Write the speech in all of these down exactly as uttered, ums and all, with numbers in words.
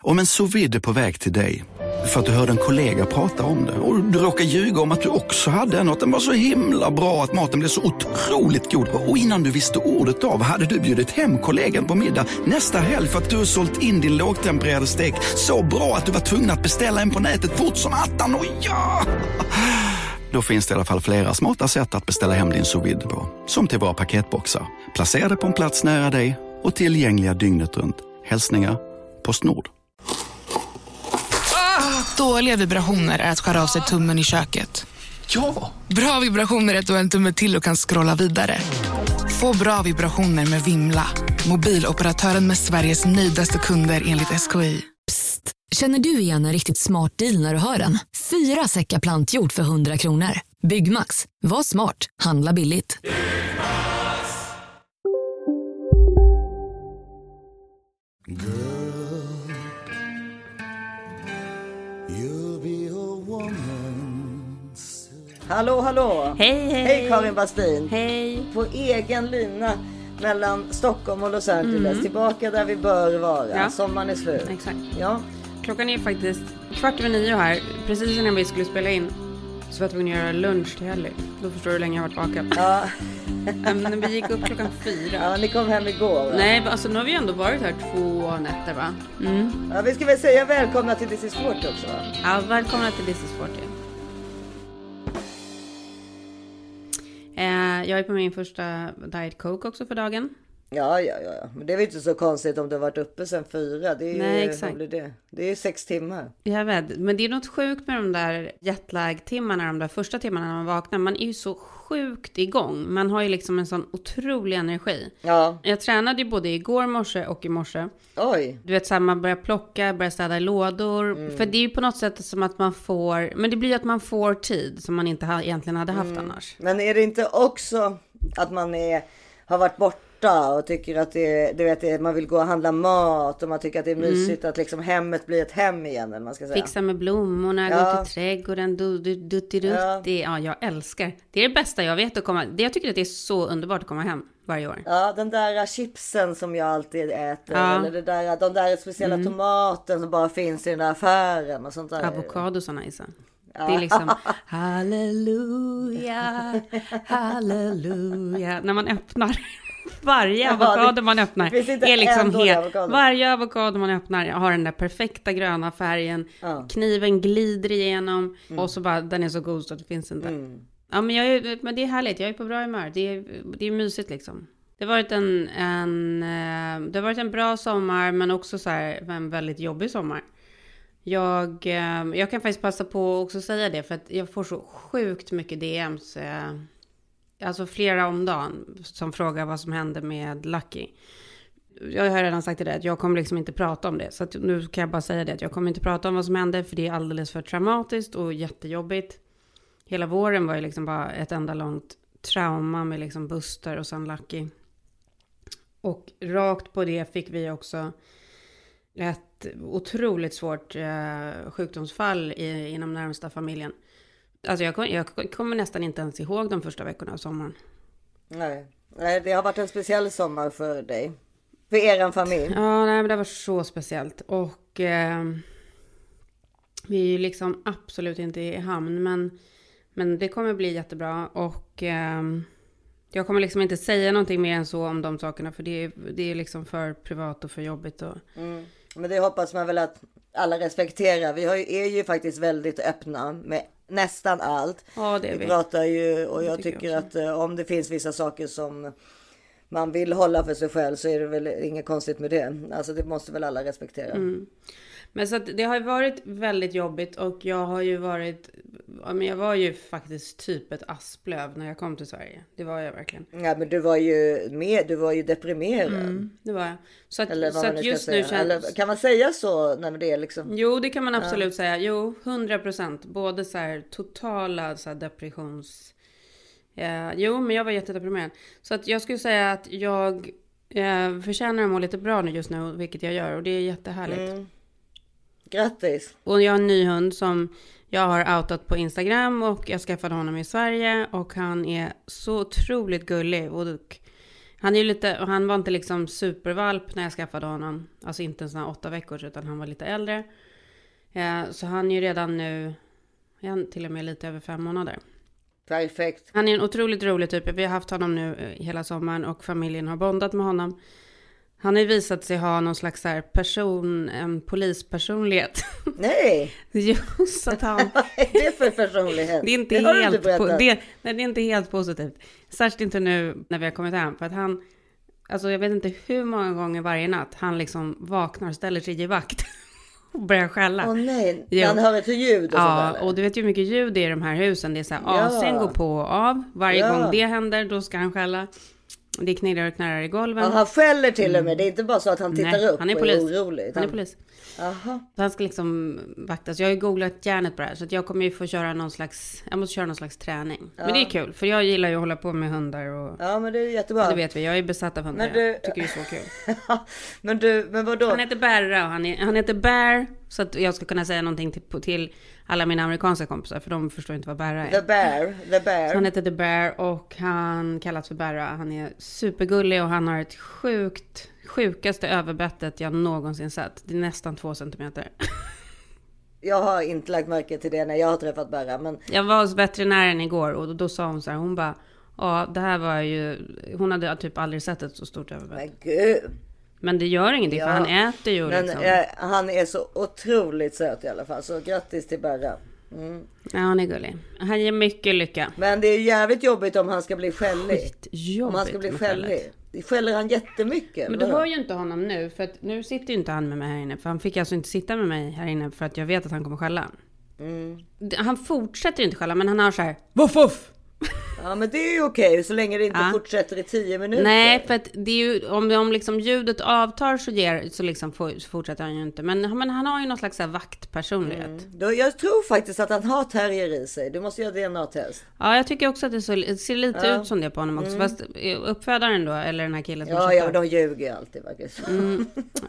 Om en sous vide är på väg till dig för att du hörde en kollega prata om det och du råkar ljuga om att du också hade en och att den var så himla bra att maten blev så otroligt god. Och innan du visste ordet av hade du bjudit hem kollegan på middag nästa helg för att du sålt in din lågtempererade stek så bra att du var tvungen att beställa en på nätet fort som attan. Och ja! Då finns det i alla fall flera smarta sätt att beställa hem din sous vide på. Som till våra paketboxar. Placerade på en plats nära dig och tillgängliga dygnet runt. Hälsningar PostNord. Dåliga vibrationer är att skära av sig tummen i köket. Ja! Bra vibrationer är att du har en tumme till och kan scrolla vidare. Få bra vibrationer med Vimla. Mobiloperatören med Sveriges nöjdaste kunder enligt S K I. Psst, känner du igen en riktigt smart deal när du hör den? Fyra säckar plantjord för hundra kronor. Byggmax, var smart, handla billigt. Hallå, hallå! Hej, hej! Hej Karin Bastin! Hej! På egen lina mellan Stockholm och Los Angeles. Mm. Tillbaka där vi bör vara. Ja. Sommaren är slut. Exakt. Ja. Klockan är faktiskt kvart över nio här. Precis innan vi skulle spela in så var jag tvungen att göra lunch till helg. Då förstår du hur länge jag har varit vaken. Ja. Men vi gick upp klockan fyra. Ja, ni kom hem igår, va? Nej, alltså nu har vi ändå varit här två nätter, va? Mm. Ja, vi ska väl säga välkomna till This is forty också, va? Ja, välkomna till This is forty. Eh, jag är på min första Diet Coke också för dagen. Ja, ja, ja. Men det är väl inte så konstigt om du har varit uppe sedan fyra. Det är ju, Nej, exakt. vad blir det? Det är sex timmar. Jag vet, men det är något sjukt med de där jetlag-timmarna, de där första timmarna när man vaknar. Man är ju så sjukt igång. Man har ju liksom en sån otrolig energi. Ja. Jag tränade ju både igår morse och i morse. Oj. Du vet, så här, man börjar plocka, börjar städa i lådor. Mm. För det är ju på något sätt som att man får, men det blir ju att man får tid som man inte ha, egentligen hade haft mm. annars. Men är det inte också att man är, har varit borta och tycker att det, du vet, man vill gå och handla mat och man tycker att det är mysigt mm. att liksom hemmet blir ett hem igen, eller man ska säga. Fixa med blommorna, ja. gå till trädgården, dutti-rutti. Ja. ja, jag älskar. Det är det bästa jag vet att komma. Jag tycker att det är så underbart att komma hem varje år. Ja, den där chipsen som jag alltid äter. Ja. Eller det där, de där speciella mm. tomaten som bara finns i den där affären och sånt där. Avokado så nice. Ja. Det är liksom halleluja, halleluja. När man öppnar varje avokado man öppnar är liksom helt, varje avokado man öppnar har den där perfekta gröna färgen. Ja. Kniven glider igenom mm. och så bara den är så god så att det finns inte. Mm. Ja, men jag är, men det är härligt. Jag är på bra humör. Det är det är mysigt liksom. Det har varit en en det har varit en bra sommar, men också så här en väldigt jobbig sommar. Jag jag kan faktiskt passa på också säga det, för att jag får så sjukt mycket D M:s, alltså flera om dagen, som frågar vad som hände med Lucky. Jag har redan sagt det att jag kommer liksom inte prata om det, så att nu kan jag bara säga det att jag kommer inte prata om vad som hände, för det är alldeles för traumatiskt och jättejobbigt. Hela våren var ju liksom bara ett enda långt trauma med liksom Buster och sen Lucky. Och rakt på det fick vi också ett otroligt svårt eh, sjukdomsfall i, inom närmsta familjen. Alltså jag, jag kommer nästan inte ens ihåg de första veckorna av sommaren. Nej, nej, det har varit en speciell sommar för dig. För er familj. Ja, nej, men det var så speciellt. Och eh, vi är ju liksom absolut inte i hamn, men, men det kommer bli jättebra. Och eh, jag kommer liksom inte säga någonting mer än så om de sakerna, för det, det är liksom för privat och för jobbigt. Och... Mm. Men det hoppas man väl att alla respekterar. Vi har ju, är ju faktiskt väldigt öppna med nästan allt. Ja, det är vi. Vi pratar ju, och jag tycker, tycker jag att eh, om det finns vissa saker som man vill hålla för sig själv, så är det väl inget konstigt med det. Alltså det måste väl alla respektera. Mm. Men så att det har ju varit väldigt jobbigt, och jag har ju varit, ja, men jag var ju faktiskt typ ett asplöv när jag kom till Sverige. Det var jag verkligen. Ja, men du var ju med, du var ju deprimerad. Mm, det var jag. Så att, eller vad så man att nu just ska nu säga. känns... Eller kan man säga så när det är liksom... Jo, det kan man absolut ja. säga. Jo, hundra procent. Både så här totala så här depressions... Ja, jo, men jag var jättedeprimerad. Så att jag skulle säga att jag eh, förtjänar att må lite bra nu just nu, vilket jag gör. Och det är jättehärligt. Mm. Grattis! Och jag har en ny hund som jag har outat på Instagram, och jag skaffade honom i Sverige, och han är så otroligt gullig. Och Han är ju lite, och han var inte liksom supervalp när jag skaffade honom. Alltså inte en sån här åtta veckor utan han var lite äldre. Eh, så han är ju redan nu, han till och med lite över fem månader. Perfekt. Han är en otroligt rolig typ. Vi har haft honom nu hela sommaren och familjen har bondat med honom. Han har ju visat sig ha någon slags här person, en polispersonlighet. Nej! Just att han... Vad är det för personlighet? Det är inte, det helt, po- det, nej, det är inte helt positivt. Särskilt inte nu när vi har kommit hem. För att han, alltså jag vet inte hur många gånger varje natt han liksom vaknar och ställer sig i vakt. Och börjar skälla. Åh oh, nej, jo. Han hör ett ljud och ja, sådär. Och du vet ju hur mycket ljud det är i de här husen. Det är så här, ja. A C:n går på och av. Varje ja. gång det händer, då ska han skälla. Det knirrar och knarrar i golven. Ja, han skäller till och med. Det är inte bara så att han tittar Nej, upp han är och polis. är orolig. Han är polis. Aha. Han ska liksom vaktas. Jag har ju googlat hjärnet på det här. Så att jag kommer ju få köra någon slags... Jag måste köra någon slags träning. Ja. Men det är kul. För jag gillar ju att hålla på med hundar. Och, ja, men det är jättebra. Det vet vi. Jag är besatt av hundar. Men du... Jag tycker det är så kul. men du, men vadå? Han heter Berra och han, är, han heter Bear. Så att jag ska kunna säga någonting till, till alla mina amerikanska kompisar. För de förstår inte vad Berra är. The Bear. The Bear. Så han heter The Bear och han kallas för Berra. Han är supergullig och han har ett sjukt... sjukaste överbettet jag någonsin sett. Det är nästan två centimeter. Jag har inte lagt märke till det när jag har träffat Berra. Men... Jag var hos veterinären igår och då, då sa hon så här. Hon bara, ja det här var ju... Hon hade typ aldrig sett ett så stort överbett. Men gud. Men det gör ingenting ja. för han äter ju men, liksom. eh, han är så otroligt söt i alla fall. Så grattis till Berra. Mm. Ja, han är gullig. Han ger mycket lycka. Men det är jävligt jobbigt om han ska bli skällig. Skitjobbigt om han ska bli skällig. Skäller han jättemycket. Men du hör ju inte honom nu. För att nu sitter ju inte han med mig här inne. För han fick alltså inte sitta med mig här inne. För att jag vet att han kommer skälla. Mm. Han fortsätter ju inte skälla. Men han har så här. Voff voff! Ja men det är ju okej. Så länge det inte ja. fortsätter i tio minuter. Nej för att det är ju. Om, om liksom ljudet avtar så, ger, så liksom for, fortsätter han ju inte. Men, men han har ju någon slags här vaktpersonlighet. Mm. Då, jag tror faktiskt att han har terrier i sig. Du måste göra D N A-test. Ja jag tycker också att det, så, det ser lite ja. ut som det på honom också. Mm. Fast uppfödaren då. Eller den här killen som Ja, ja de ljuger alltid faktiskt. Mm.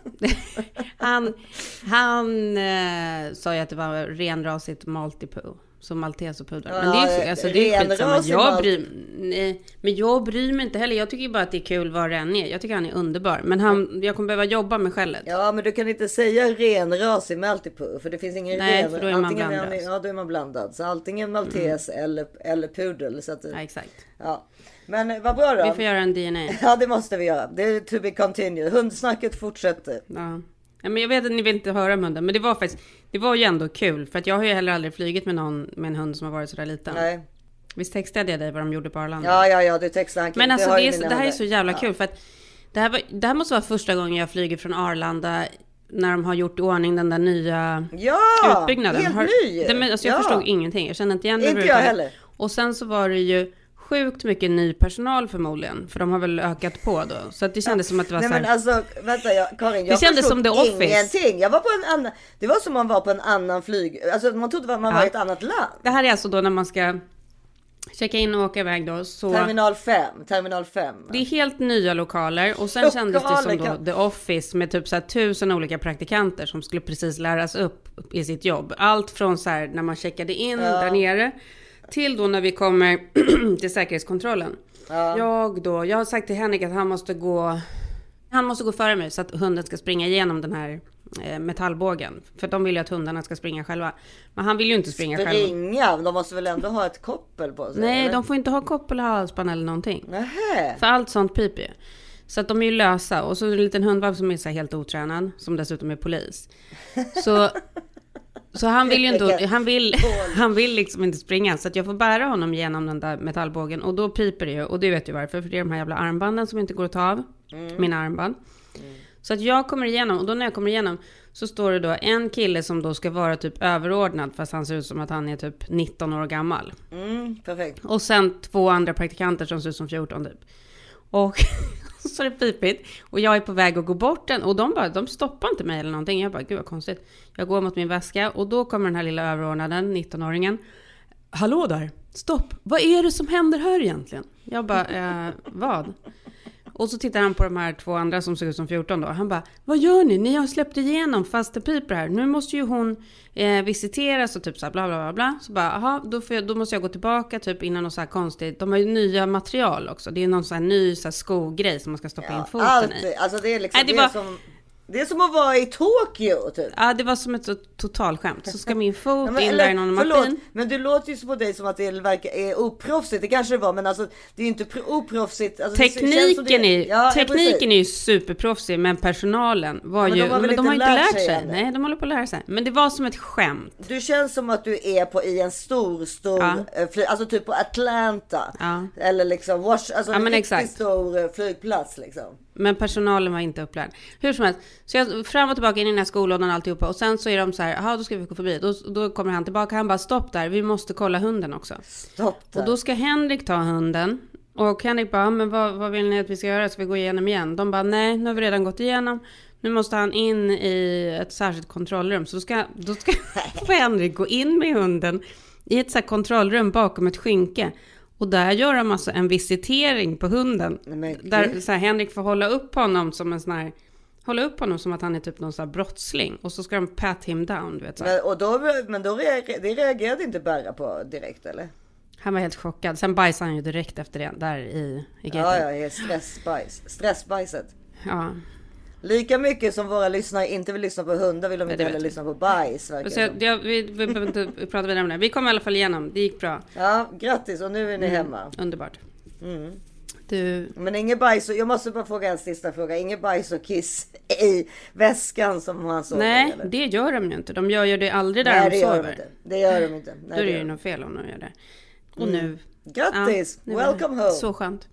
han han eh, sa ju att det var renrasigt Maltipoo. Som maltes och pudlar. Men det är ju alltså, det är skitsamma. Jag bryr, nej, men jag bryr mig inte heller. Jag tycker bara att det är kul vad den är. Jag tycker han är underbar. Men han, jag kommer behöva jobba med skället. Ja, men du kan inte säga renrasig Maltipoo. För det finns ingen nej, ren. För då är man blandad. Är, ja, då är man blandad. Så antingen maltes mm. eller, eller pudel. Så att, ja, exakt. Ja. Men vad bra då. Vi får göra en D N A. Ja, det måste vi göra. Det är to be continued. Hundsnacket fortsätter. Ja. Ja, men jag vet att ni vill inte höra om hunden. Men det var faktiskt, det var ju ändå kul. För att jag har ju heller aldrig flygit med någon med en hund som har varit sådär liten. Nej. Visst textade jag dig vad de gjorde på Arlanda? Ja, ja, ja, du textade. Men alltså det, det, är så, det här är så jävla ja. kul. För att det här, var, det här måste vara första gången jag flyger från Arlanda. När de har gjort i ordning den där nya ja, utbyggnaden. Helt har, ny. Det, alltså jag ja. förstod ingenting. Jag kände inte igen det. Inte jag heller. Och sen så var det ju sjukt mycket ny personal förmodligen. För de har väl ökat på då. Så att det kändes ja. som att det var Nej, så här... men alltså, vänta, jag, Karin, jag det kändes som The Office. Ingenting. Jag var på en annan... Det var som man var på en annan flyg... Alltså man trodde att man ja. var i ett annat land. Det här är alltså då när man ska checka in och åka iväg då. Så... Terminal fem. Terminal fem. Det är helt nya lokaler. Och sen kändes det som då The Office med typ så här tusen olika praktikanter som skulle precis läras upp i sitt jobb. Allt från så här när man checkade in ja. där nere till då när vi kommer till säkerhetskontrollen. Ja. Jag då, jag har sagt till Henrik att han måste gå han måste gå före mig så att hunden ska springa igenom den här eh, metallbågen. För de vill ju att hundarna ska springa själva. Men han vill ju inte springa, springa själva. Springa? De måste väl ändå ha ett koppel på sig? Nej, eller? de får inte ha koppel, halsband eller någonting. Nähä. För allt sånt piper. Så att de är ju lösa. Och så är det en liten hundvalp som är så här helt otränad. Som dessutom är polis. Så... Så han vill ju inte, han vill, han vill liksom inte springa. Så att jag får bära honom genom den där metallbågen. Och då piper det ju. Och det vet ju varför. För det är de här jävla armbanden som inte går att ta av. Mm. Mina armband. Mm. Så att jag kommer igenom. Och då när jag kommer igenom så står det då en kille som då ska vara typ överordnad. Fast han ser ut som att han är typ nitton år gammal. Mm, perfekt. Och sen två andra praktikanter som ser ut som fjorton typ. Och... så är det pipigt. Och jag är på väg att gå bort den. Och de bara, de stoppar inte mig eller någonting. Jag bara, gud vad konstigt. Jag går mot min väska. Och då kommer den här lilla överordnaden, nitton-åringen. Hallå där, stopp. Vad är det som händer här egentligen? Jag bara, eh, vad? Och så tittar han på de här två andra som ser ut som fjorton då. Han bara, vad gör ni? Ni har släppt igenom Faster Piper här. Nu måste ju hon eh, visiteras och typ så här bla bla bla bla. Så bara, aha, då, får jag, då måste jag gå tillbaka typ innan något så här konstigt. De har ju nya material också. Det är någon så här ny så här skogrej som man ska stoppa ja, in foten alltid. I. Alltså det är liksom Nej, det det var... som... Det är som att vara i Tokyo typ. Ja, det var som ett totalskämt. Så ska min fot ja, men, in eller, där i någon förlåt, maskin. Men du låter ju så på dig som att det verkar är oproffsigt. Det kanske det var, men alltså det är ju inte oproffsigt. Alltså, tekniken det det, är, ja, tekniken är ju superproffsig, men personalen var men ju... De har, men de har inte lärt sig. sig Nej, de håller på att lära sig. Men det var som ett skämt. Du känns som att du är på i en stor, stor... Ja. Fly, alltså typ på Atlanta. Ja. Eller liksom... Wash, alltså ja, en riktigt exakt. stor flygplats liksom. Men personalen var inte upplärd. Hur som helst. Så jag fram och tillbaka in i den här skolådan och alltihopa. Och sen så är de så här, jaha då ska vi gå förbi. Då, då kommer han tillbaka. Han bara, stopp där. Vi måste kolla hunden också. Stopp där. Och då ska Henrik ta hunden. Och Henrik bara, men vad, vad vill ni att vi ska göra? Ska vi gå igenom igen? De bara, nej nu har vi redan gått igenom. Nu måste han in i ett särskilt kontrollrum. Så då ska, då ska Henrik gå in med hunden i ett så här kontrollrum bakom ett skynke. Och där gör de alltså en visitering på hunden. Nej, där så här, Henrik får hålla upp honom som en sån här... Hålla upp honom som att han är typ någon sån här brottsling. Och så ska de pat him down, du vet så. Men, och då, men då reagerade, det reagerade inte Berra på direkt, eller? Han var helt chockad. Sen bajsade han ju direkt efter det, där i, i gaten. Ja, ja, stressbajs. Stressbajset. Ja. Lika mycket som våra lyssnare inte vill lyssna på hundar vill de inte heller lyssna på bajs. Så jag, vi, vi behöver inte prata vidare om det. Vi kom i alla fall igenom, det gick bra. Ja, grattis och nu är ni mm, hemma. Underbart. Mm. Du... Men ingen bajs, jag måste bara fråga en sista fråga. Ingen bajs och kiss i väskan som han sover? Nej, eller? det gör de ju inte. De gör ju det aldrig där. Nej, de det sover. Gör de inte. Det gör de inte. Nej, då är det det ju något fel om de gör det. Och mm. nu... Grattis! Ja, welcome home! Så skönt.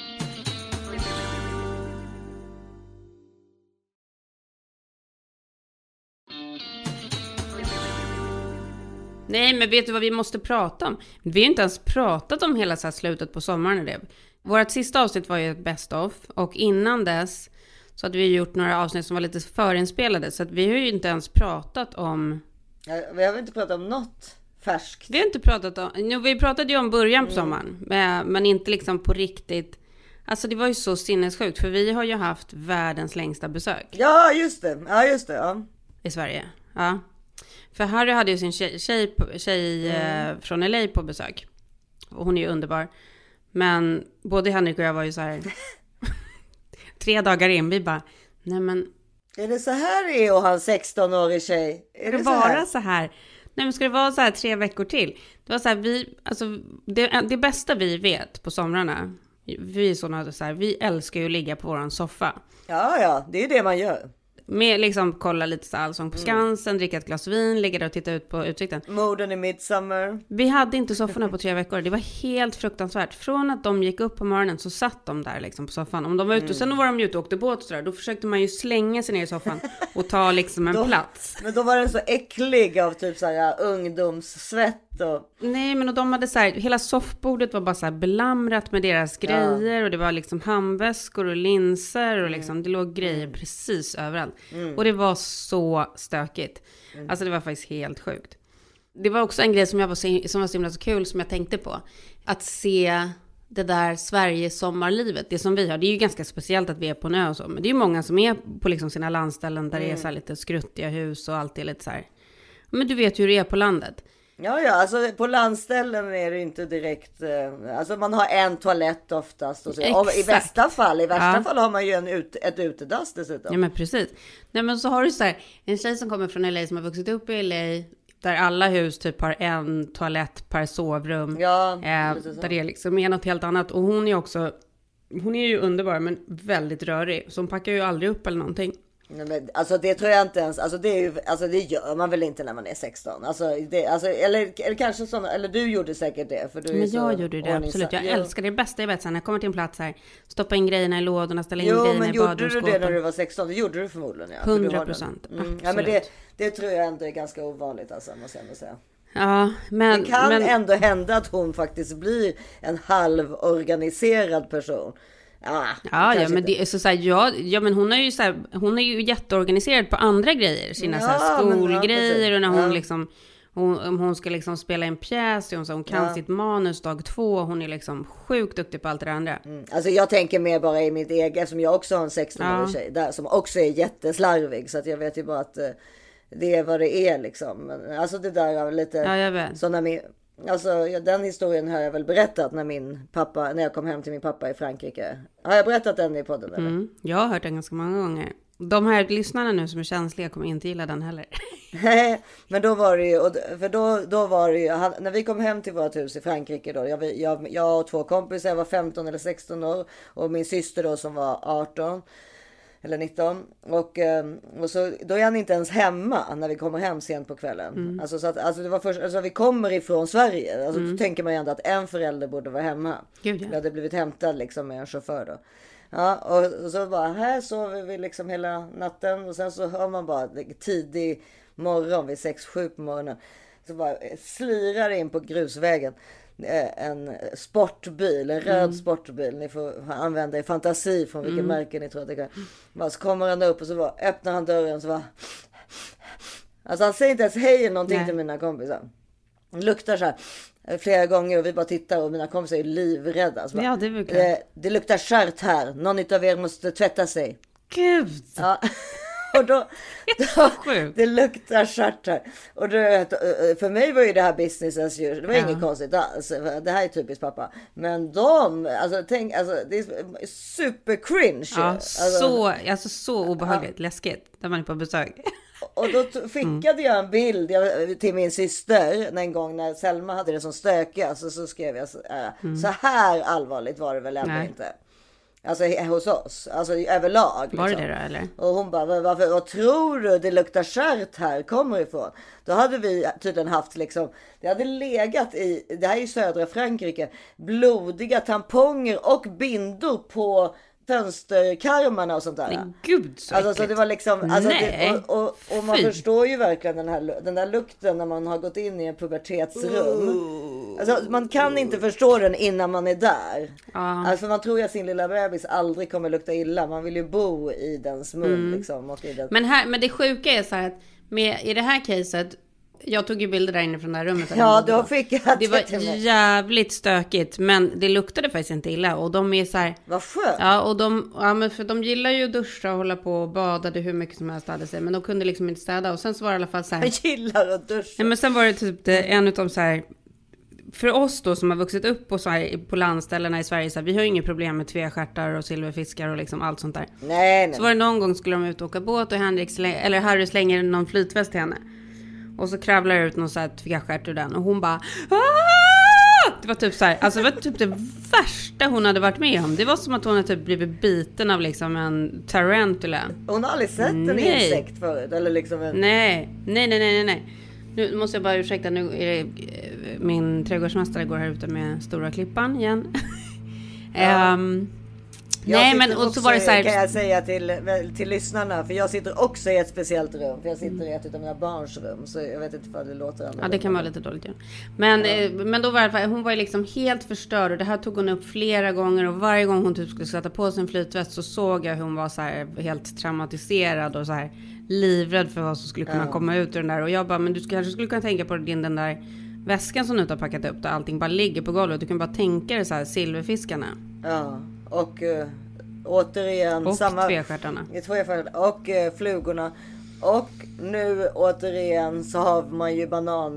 Nej, men vet du vad vi måste prata om? Vi har inte ens pratat om hela så här slutet på sommaren. Det. Vårt sista avsnitt var ju ett best of. Och innan dess så hade vi gjort några avsnitt som var lite förinspelade. Så att vi har ju inte ens pratat om... Ja, vi har inte pratat om något färskt. Vi har inte pratat om... Jo, vi pratade ju om början på sommaren. Mm. Men inte liksom på riktigt... Alltså det var ju så sinnessjukt. För vi har ju haft världens längsta besök. Ja, just det. Ja, just det. Ja. I Sverige. Ja. För Harry hade ju sin tjej, tjej, tjej mm. eh, från L A på besök. Och hon är ju underbar. Men både Henrik och jag var ju så här... tre dagar in, vi bara... Nej men... Är det så här det är att ha en sexton-årig tjej? Är det, det bara så här? så här? Nej men ska det vara så här tre veckor till? Det var så här, vi... Alltså, det, det bästa vi vet på somrarna... Vi är såna så här, vi älskar ju att ligga på våran soffa. Ja, ja, det är det man gör. Med liksom kolla lite så allsång på Skansen, mm. dricka ett glas vin, ligga där och titta ut på utsikten. Morden i Midsommar. Vi hade inte sofforna på tre veckor. Det var helt fruktansvärt. Från att de gick upp på morgonen så satt de där liksom på soffan. Om de var ute mm. och sen var de ute och åkte båt och sådär. Då försökte man ju slänga sig ner i soffan och ta liksom en då, plats. Men då var den så äcklig av typ såhär ungdomssvett och... Nej men och de hade så här, hela soffbordet var bara så här belamrat med deras grejer. Ja. Och det var liksom handväskor och linser och liksom, mm. det låg grejer mm. precis överallt. Mm. Och det var så stökigt. Mm. Alltså det var faktiskt helt sjukt. Det var också en grej som, jag var så, som var så himla så kul som jag tänkte på. Att se det där Sverige sommarlivet. Det som vi har. Det är ju ganska speciellt att vi är på en ö och så. Men det är ju många som är på liksom sina landställen där mm. det är så här lite skruttiga hus och allt är lite så här. Men du vet ju hur det är på landet. Ja, ja, alltså på landställen är det inte direkt, alltså man har en toalett oftast och så. Och i bästa fall, i värsta ja. fall har man ju en ut, ett utedass dessutom. Ja men precis. Nej men så har du så här, en tjej som kommer från L A som har vuxit upp i L A där alla hus typ har en toalett per sovrum. Ja, eh, där det liksom är något helt annat. Och hon är också, hon är ju underbar men väldigt rörig. Så hon packar ju aldrig upp eller någonting. Nej, men, alltså det tror jag inte ens, alltså det, är ju, alltså det gör man väl inte när man är sexton, alltså, det, alltså eller, eller kanske såna, eller du gjorde säkert det för du men är jag så gjorde det absolut, jag jo. älskar det, bästa jag vet sen när jag kommer till en plats här, stoppa in grejerna i lådorna, ställa in jo, grejerna i badrumsskåpen. Jo men gjorde du det när du var sexton, det gjorde du förmodligen ja. hundra procent, mm. Ja men det, det tror jag ändå är ganska ovanligt alltså, måste jag ändå säga. Ja, men, det kan men... ändå hända att hon faktiskt blir en halvorganiserad person. Ja, ja, ja men det är så, så här, ja, ja men hon är ju så här, hon är ju jätteorganiserad på andra grejer, sina ja, så här skolgrejer ja, och när hon ja. liksom Hon, om hon ska liksom spela en pjäs, hon, så hon kan ja. sitt manus dag två. Hon är liksom sjukt duktig på allt det andra. Mm. Alltså jag tänker mer bara i mitt eget, som jag också har en sexton-årig ja. tjej där, som också är jätteslarvig. Så att jag vet ju bara att uh, det är vad det är liksom. Men, alltså det där är lite... Ja, jag vet. Så när min, alltså den historien har jag väl berättat när min pappa, när jag kom hem till min pappa i Frankrike. Har jag berättat den i podden eller? Mm. Jag har hört den ganska många gånger. De här lyssnarna nu som är känsliga kommer inte gilla den heller. Nej, men då var det ju, för då, då var det ju, han, när vi kom hem till vårt hus i Frankrike då, jag, jag, jag och två kompisar, jag var femton eller sexton år och min syster då som var arton eller nitton och, och så, då är han inte ens hemma när vi kommer hem sent på kvällen. Mm. Alltså, så att, alltså det var först, alltså vi kommer ifrån Sverige, alltså mm. då tänker man ju ändå att en förälder borde vara hemma. Gud, ja. Vi hade blivit hämtad liksom med en chaufför då. Ja, och så bara här sover vi liksom hela natten och sen så hör man bara tidig morgon vid sex sju på morgonen så bara slirar in på grusvägen en sportbil, en röd mm. sportbil. Ni får använda er fantasi från vilken mm. märke ni tror att det kan. Bara så kommer han upp och så bara öppnar han dörren så bara alltså han säger inte ens hej eller någonting. Nej. Till mina kompisar. Han luktar så här flera gånger och vi bara tittar och mina kompisar är livrädda. Alltså bara, ja, det, det, det luktar kärt här. Någon av er måste tvätta sig. Gud! Ja. Och då, då det luktar kärt här. Och då, för mig var ju det här business as usual. Det var ja. inget konstigt alls. Det här är typiskt pappa. Men de, alltså tänk, alltså det är super cringe. Ja, alltså, så, alltså så obehagligt, ja. läskigt när man är på besök. Och då skickade mm. jag en bild till min syster en gång när Selma hade det som stökigt. Så, så skrev jag så, äh, mm. så här allvarligt var det väl ändå Nej. inte. Alltså hos oss, alltså överlag. Liksom. Var det det då, eller? Och hon bara, varför, vad tror du det luktar kärt här kommer ifrån? Då hade vi tydligen haft liksom, det hade legat i, det här är ju södra Frankrike, blodiga tamponger och bindor på fönsterkarmarna och sånt där. Men gud så alltså, så det var liksom, alltså, Nej, det, och, och, och man förstår ju verkligen den här den där lukten när man har gått in i en pubertetsrum. Uh. Alltså, man kan inte förstå den innan man är där. Uh. Alltså, man tror ju att sin lilla bebis aldrig kommer lukta illa. Man vill ju bo i dens mun. Mm. Liksom, och i den... men, här, men det sjuka är så här att med, i det här caset, jag tog ju bilder där inne från det här rummet. Ja, då fick jag det var jävligt stökigt, men det luktade faktiskt inte illa. Och de är så här... Vad skönt. Ja, och de, ja, men för de gillar ju att duscha och hålla på och badade hur mycket som helst hade sig. Men de kunde liksom inte städa. Och sen så var det i alla fall så här... Jag gillar att duscha. Ja, men sen var det typ det, en utav så här... För oss då som har vuxit upp på, så här, på landställena i Sverige, så här, vi har ju inga problem med tvestjärtar och silverfiskar och liksom allt sånt där. Nej, nej. Så var det någon gång skulle de ut och åka båt och Henrik släng, eller Harry slänger någon flytväst till henne. Och så kravlar det ut någon så här tvestjärt ur den. Och hon bara... Aah! Det var typ så här... Alltså det var typ det värsta hon hade varit med om. Det var som att hon hade typ blivit biten av liksom en tarantula. Hon har aldrig sett en nej. insekt förut. Eller liksom en... Nej, nej, nej, nej, nej. Nu måste jag bara ursäkta. Nu är det, min trädgårdsmästare går här ute med stora klippan igen. Ja. um, Nej, men och så var det så här... kan jag säga till, till lyssnarna, för jag sitter också i ett speciellt rum, för jag sitter i ett av mina barns rum, så jag vet inte vad det låter annorlunda. Ja, det kan vara lite dåligt. Ja. Men, ja. Eh, men då var det, hon var ju liksom helt förstörd och det här tog hon upp flera gånger och varje gång hon typ skulle sätta på sin flytväst så såg jag hur hon var så här helt traumatiserad och så här livrädd för vad som skulle kunna ja. komma ut ur den där. Och jag bara, men du kanske skulle kunna tänka på din den där väskan som du inte har packat upp där allting bara ligger på golvet. Du kan bara tänka dig så här silverfiskarna. Ja. Och uh, återigen och samma tvestjärtarna och uh, flugorna och nu återigen så har man ju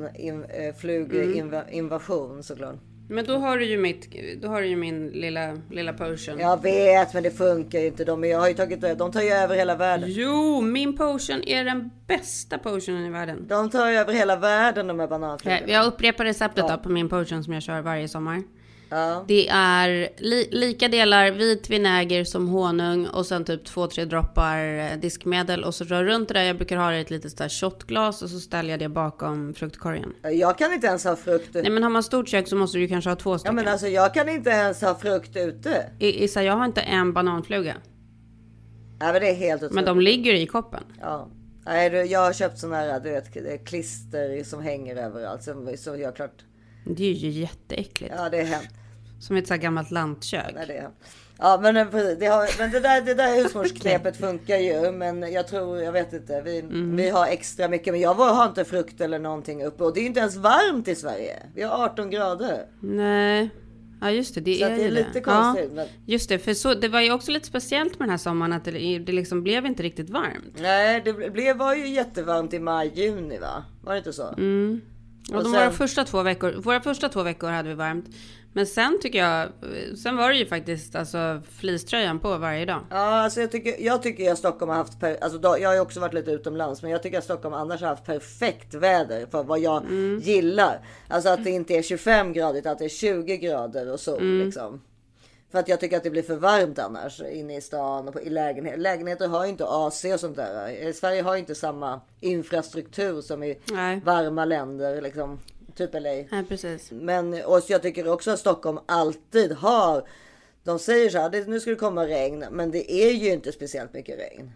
bananflugeinvasion mm. såklart. Men då har du ju mitt då har du ju min lilla lilla potion. Jag vet, men det funkar ju inte. De jag har ju tagit de tar ju över hela världen. Jo, min potion är den bästa potionen i världen. De tar ju över hela världen de här bananflugorna. Jag upprepar receptet ja. då på min potion som jag kör varje sommar. Ja. Det är li- lika delar vit vinäger som honung och sen typ två tre droppar diskmedel och så rör runt det där. Jag brukar ha det i ett litet så här shotglas och så ställer jag det bakom fruktkorgen. Jag kan inte ens ha frukt. Nej, men har man stort kök så måste du kanske ha två stycken. Ja, men alltså jag kan inte ens ha frukt ute. I, Issa, jag har inte en bananfluga. Ja, men det är helt otroligt. Men de ligger i koppen. Ja. Nej, jag har köpt såna här, du vet, klister som hänger överallt. Så, så jag klart. Det är ju jätteäckligt. Ja, det är hemskt. Som ett så här gammalt lantkök. Ja, det är. Ja, men, det, har, men det där, det där husmorsknepet funkar ju. Men jag tror, jag vet inte. Vi, mm. vi har extra mycket. Men jag har inte frukt eller någonting uppe. Och det är inte ens varmt i Sverige. Vi har arton grader. Nej. Ja just det, det så är, det är ju lite det. konstigt. Ja, men... Just det, för så, det var ju också lite speciellt med den här sommaren att det, det liksom blev inte riktigt varmt. Nej, det blev, var ju jättevarmt i maj, juni va? Var det inte så? Mm. Och, och de sen... våra, första två veckor, våra första två veckor hade vi varmt. Men sen tycker jag, sen var det ju faktiskt alltså fleecetröjan på varje dag. Ja, alltså jag tycker jag tycker att Stockholm har haft, per, alltså då, jag har ju också varit lite utomlands, men jag tycker att Stockholm annars har haft perfekt väder för vad jag mm. gillar. Alltså att det inte är tjugofem grader, att det är tjugo grader och så mm. liksom. För att jag tycker att det blir för varmt annars inne i stan och på, i lägenhet. Lägenheter har ju inte A C och sånt där. Sverige har ju inte samma infrastruktur som i Nej. varma länder liksom. Typ L A. Ja, precis. Men och jag tycker också att Stockholm alltid har, de säger så här, det, nu ska det komma regn, men det är ju inte speciellt mycket regn.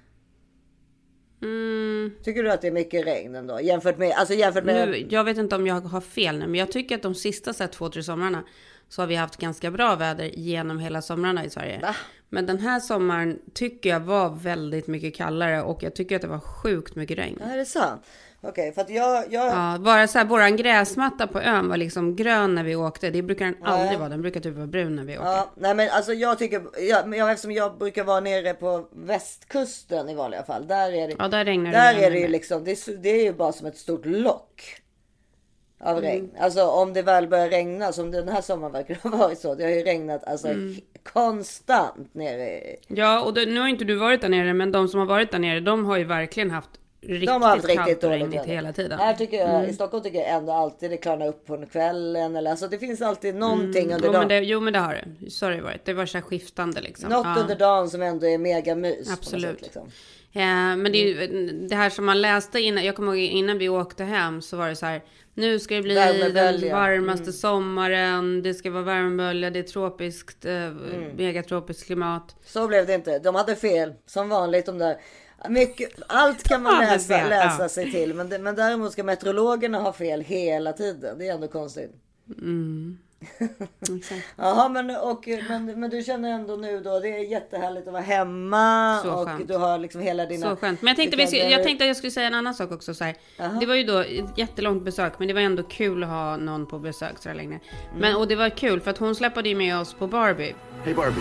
Mm. Tycker du att det är mycket regn ändå? Jämfört med, alltså jämfört med... Nu, jag vet inte om jag har fel nu, men jag tycker att de sista så här, två, tre somrarna så har vi haft ganska bra väder genom hela somrarna i Sverige. Va? Men den här sommaren tycker jag var väldigt mycket kallare och jag tycker att det var sjukt mycket regn. Ja, är det sant? Okej, okay, för att jag... jag... Ja, bara så här, våran gräsmatta på ön var liksom grön när vi åkte. Det brukar den aldrig ja. vara. Den brukar typ vara brun när vi åker. Ja, nej men alltså jag tycker... Jag, jag, eftersom jag brukar vara nere på västkusten i vanliga fall. Där är det, ja, där regnar där det. Där är det ju liksom... Det, det är ju bara som ett stort lock av regn. Mm. Alltså om det väl börjar regna, som den här sommaren verkar ha varit så. Det har ju regnat alltså mm. konstant nere. Ja, och det, nu har inte du varit där nere, men de som har varit där nere, de har ju verkligen haft riktigt de har haft riktigt och regnigt hela tiden. Här tycker jag, mm. i Stockholm tycker jag ändå alltid det klarnar upp på kvällen. Eller, alltså det finns alltid någonting mm. under jo, dagen. Men det, jo men det har det. Så har det varit. Det var så här skiftande liksom. Något ja. under dagen som ändå är mega mys. Absolut. Sätt, liksom. Ja, men det är ju det här som man läste innan. Jag kommer ihåg innan vi åkte hem så var det så här. Nu ska det bli den varmaste mm. sommaren. Det ska vara värmebölja. Det är tropiskt, eh, mm. megatropiskt klimat. Så blev det inte. De hade fel. Som vanligt de där. Mycket, allt kan man läsa, läsa ja. sig till. Men, det, men däremot ska meteorologerna ha fel hela tiden. Det är ändå konstigt. Mm. Jaha, men, och, men, men du känner ändå nu då, det är jättehärligt att vara hemma. Så och skönt. Du har liksom hela dina... Så skönt. Men jag tänkte, vi, jag tänkte att jag skulle säga en annan sak också så här. Det var ju då ett jättelångt besök, men det var ändå kul att ha någon på besök så här länge. Mm. Men, och det var kul för att hon släppade ju med oss på Barbie. Hey Barbie,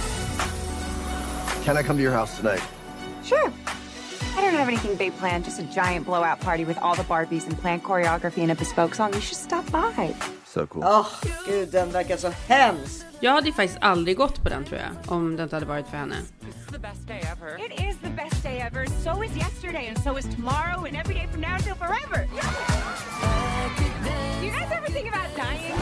can I come to your house tonight? Sure. I don't have anything big planned, just a giant blowout party with all the Barbies and planned choreography and a bespoke song. You should stop by. So cool. Åh, oh, gud, den verkar så hemskt. Jag hade ju faktiskt aldrig gått på den tror jag, om det inte hade varit för henne. It's the best day ever. It is the best day ever. So is yesterday and so is tomorrow and every day from now until forever. Do you guys ever think about dying?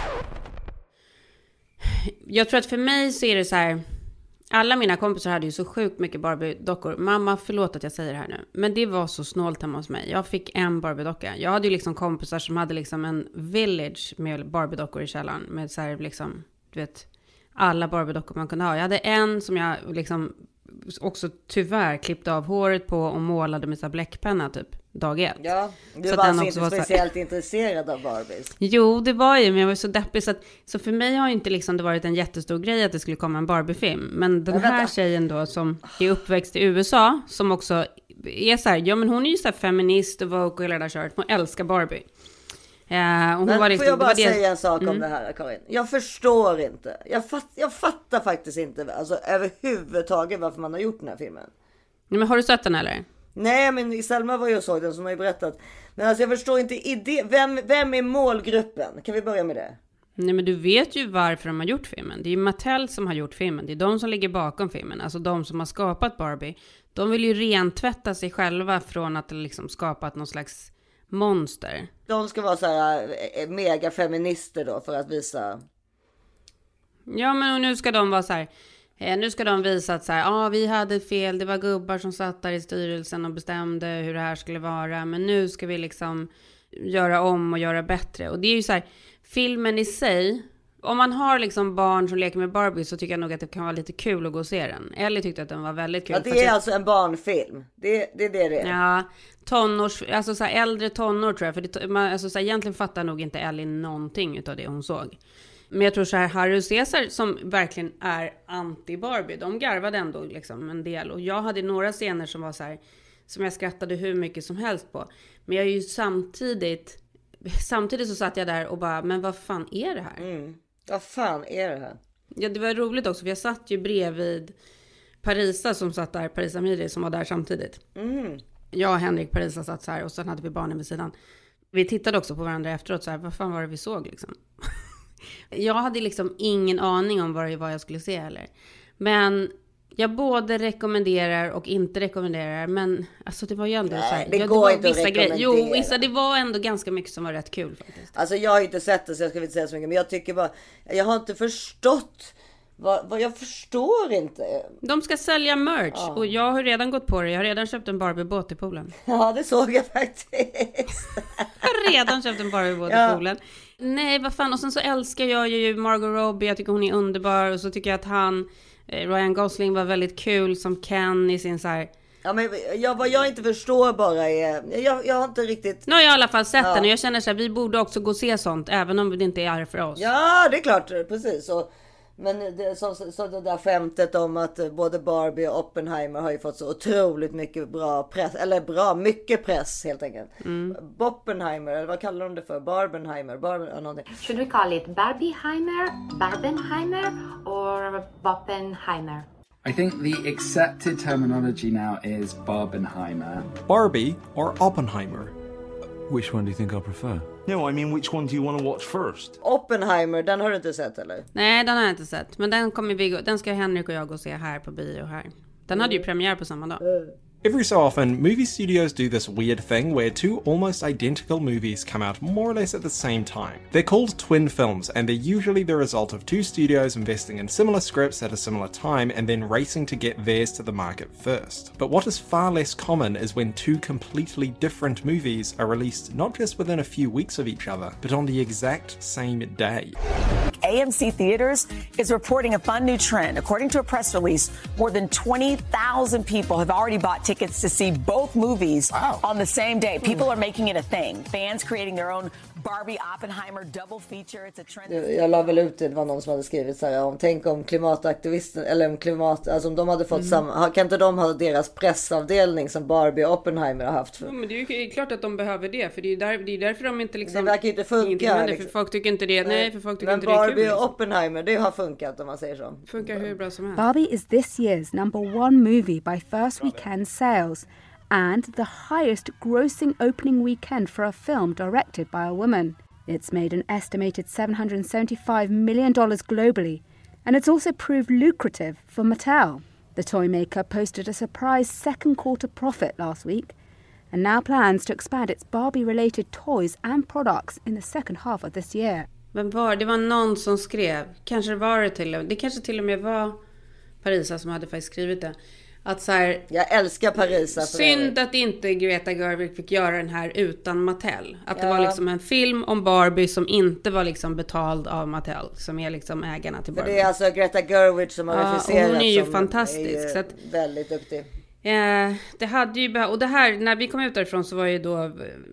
Jag tror att för mig så är det så här. Alla mina kompisar hade ju så sjukt mycket Barbie-dockor. Mamma, förlåt att jag säger det här nu. Men det var så snålt hemma hos mig. Jag fick en Barbie-docka. Jag hade ju liksom kompisar som hade liksom en village med Barbie-dockor i källaren. Med så här liksom, du vet, alla Barbie-dockor man kunde ha. Jag hade en som jag liksom också tyvärr klippte av håret på och målade med så här bläckpenna typ dag ett. Ja, du så var alltså inte var speciellt så... intresserad av Barbies. Jo, det var ju, men jag var så deppig så att, så för mig har ju inte liksom det varit en jättestor grej att det skulle komma en Barbie-film. Men den här vänta. tjejen då som är uppväxt i U S A, som också är så här, ja men hon är ju så här feminist och woke och hela det där köret. Hon älskar Barbie. Uh, och hon men var liksom, får jag bara det... säga en sak mm. om det här, Karin? Jag förstår inte. Jag, fatt, jag fattar faktiskt inte alltså, överhuvudtaget varför man har gjort den här filmen. Men har du sett den eller? Nej, men Selma var ju och såg den som har ju berättat. Men alltså jag förstår inte idé. Vem, vem är målgruppen? Kan vi börja med det? Nej, men du vet ju varför de har gjort filmen. Det är ju Mattel som har gjort filmen. Det är de som ligger bakom filmen. Alltså de som har skapat Barbie. De vill ju rentvätta sig själva från att liksom skapat någon slags monster. De ska vara så här mega feminister då för att visa. Ja, men och nu ska de vara så här. Eh, nu ska de visa att så här, ah, vi hade fel. Det var gubbar som satt där i styrelsen och bestämde hur det här skulle vara. Men nu ska vi liksom göra om och göra bättre. Och det är ju så här, filmen i sig. Om man har liksom barn som leker med Barbie så tycker jag nog att det kan vara lite kul att gå och se den. Ellie tyckte att den var väldigt kul. Ja, det är alltså en barnfilm. Det, det är det det är. Ja, tonårs, alltså så här äldre tonår tror jag. För det, man, alltså så här, egentligen fattar nog inte Ellie någonting av det hon såg. Men jag tror så här, Harry och Cesar som verkligen är anti-Barbie, de garvade ändå liksom en del. Och jag hade några scener som var så här, som jag skrattade hur mycket som helst på. Men jag är ju samtidigt, samtidigt så satt jag där och bara, men vad fan är det här? Mm. Vad fan är det här? Ja, det var roligt också, för jag satt ju bredvid Parisa som satt där, Parisa Amiri som var där samtidigt. Mm. Jag och Henrik Parisa satt så här och sen hade vi barnen vid sidan. Vi tittade också på varandra efteråt så här, vad fan var det vi såg liksom? Jag hade liksom ingen aning om vad det var jag skulle se heller. Men jag både rekommenderar och inte rekommenderar. Men alltså det var ju ändå Nej, så här, det ja, går det var inte vissa att grejer. rekommendera. Jo, vissa, det var ändå ganska mycket som var rätt kul faktiskt. Alltså jag har ju inte sett det så jag ska inte säga så mycket. Men jag tycker bara, jag har inte förstått. Vad, vad jag förstår inte. De ska sälja merch ja. Och jag har redan gått på det. Jag har redan köpt en Barbie-båt i poolen. Ja, det såg jag faktiskt. Jag har redan köpt en Barbie-båt ja. i poolen. Nej, vad fan. Och sen så älskar jag ju Margot Robbie. Jag tycker hon är underbar. Och så tycker jag att han, eh, Ryan Gosling, var väldigt kul som Ken i sin så här... Ja, men jag, vad jag inte förstår bara är... Jag, jag har inte riktigt... Nu har jag i alla fall sett ja. den. Och jag känner så här, vi borde också gå och se sånt. Även om det inte är för oss. Ja, det är klart. Precis. Och... Men det, så, så det där skämtet om att både Barbie och Oppenheimer har ju fått så otroligt mycket bra press. Eller bra, mycket press helt enkelt. Mm. Boppenheimer, eller vad kallar de det för? Barbenheimer? Barben, någonting. Should we call it Barbieheimer, Barbenheimer or Boppenheimer? I think the accepted terminology now is Barbenheimer. Barbie or Oppenheimer? Which one do you think I'll prefer? No, I mean, which one do you want to watch first? Oppenheimer, den har du inte sett eller? Nej, den har jag inte sett. Men den kommer vi gå, den ska Henrik och jag gå och se här på bio här. Den hade ju premiär på samma dag. Every so often, movie studios do this weird thing where two almost identical movies come out more or less at the same time. They're called twin films, and they're usually the result of two studios investing in similar scripts at a similar time and then racing to get theirs to the market first. But what is far less common is when two completely different movies are released not just within a few weeks of each other, but on the exact same day. A M C Theaters is reporting a fun new trend. According to a press release, more than twenty thousand people have already bought tickets to see both movies wow. on the same day. People are making it a thing. Fans creating their own Barbie Oppenheimer double feature. It's a trend. Jag la väl ut det, det var någon som hade skrivit så här om tänk om klimataktivisten eller om klimat alltså om de hade fått mm. samma, kan inte de ha deras pressavdelning som Barbie och Oppenheimer har haft? Ja, men det är ju klart att de behöver det, för det är där det är därför de inte liksom det verkar ju inte funka liksom. För folk tycker inte det. Nej, för folk tycker men inte Barbie det är kul. Och Oppenheimer, det har funkat om man säger så. Funkar hur bra som helst. Barbie is this year's number one movie by first weekend sales and the highest grossing opening weekend for a film directed by a woman. It's made an estimated seven hundred seventy-five million dollars globally, and it's also proved lucrative for Mattel. The toy maker posted a surprise second quarter profit last week and now plans to expand its Barbie-related toys and products in the second half of this year. Men var, det var någon som skrev, kanske var det till det kanske till och med var Parisa som hade faktiskt skrivit det. Att så här, jag älskar Parisa. Synd att inte Greta Gerwig fick göra den här utan Mattel. Att ja. det var liksom en film om Barbie som inte var liksom betald av Mattel. Som är liksom ägarna till Barbie. För det är alltså Greta Gerwig som har ja, regisserat. Hon är ju som fantastisk. är ju så att, väldigt duktig. Eh, det hade ju och det här, när vi kom ut därifrån så var ju då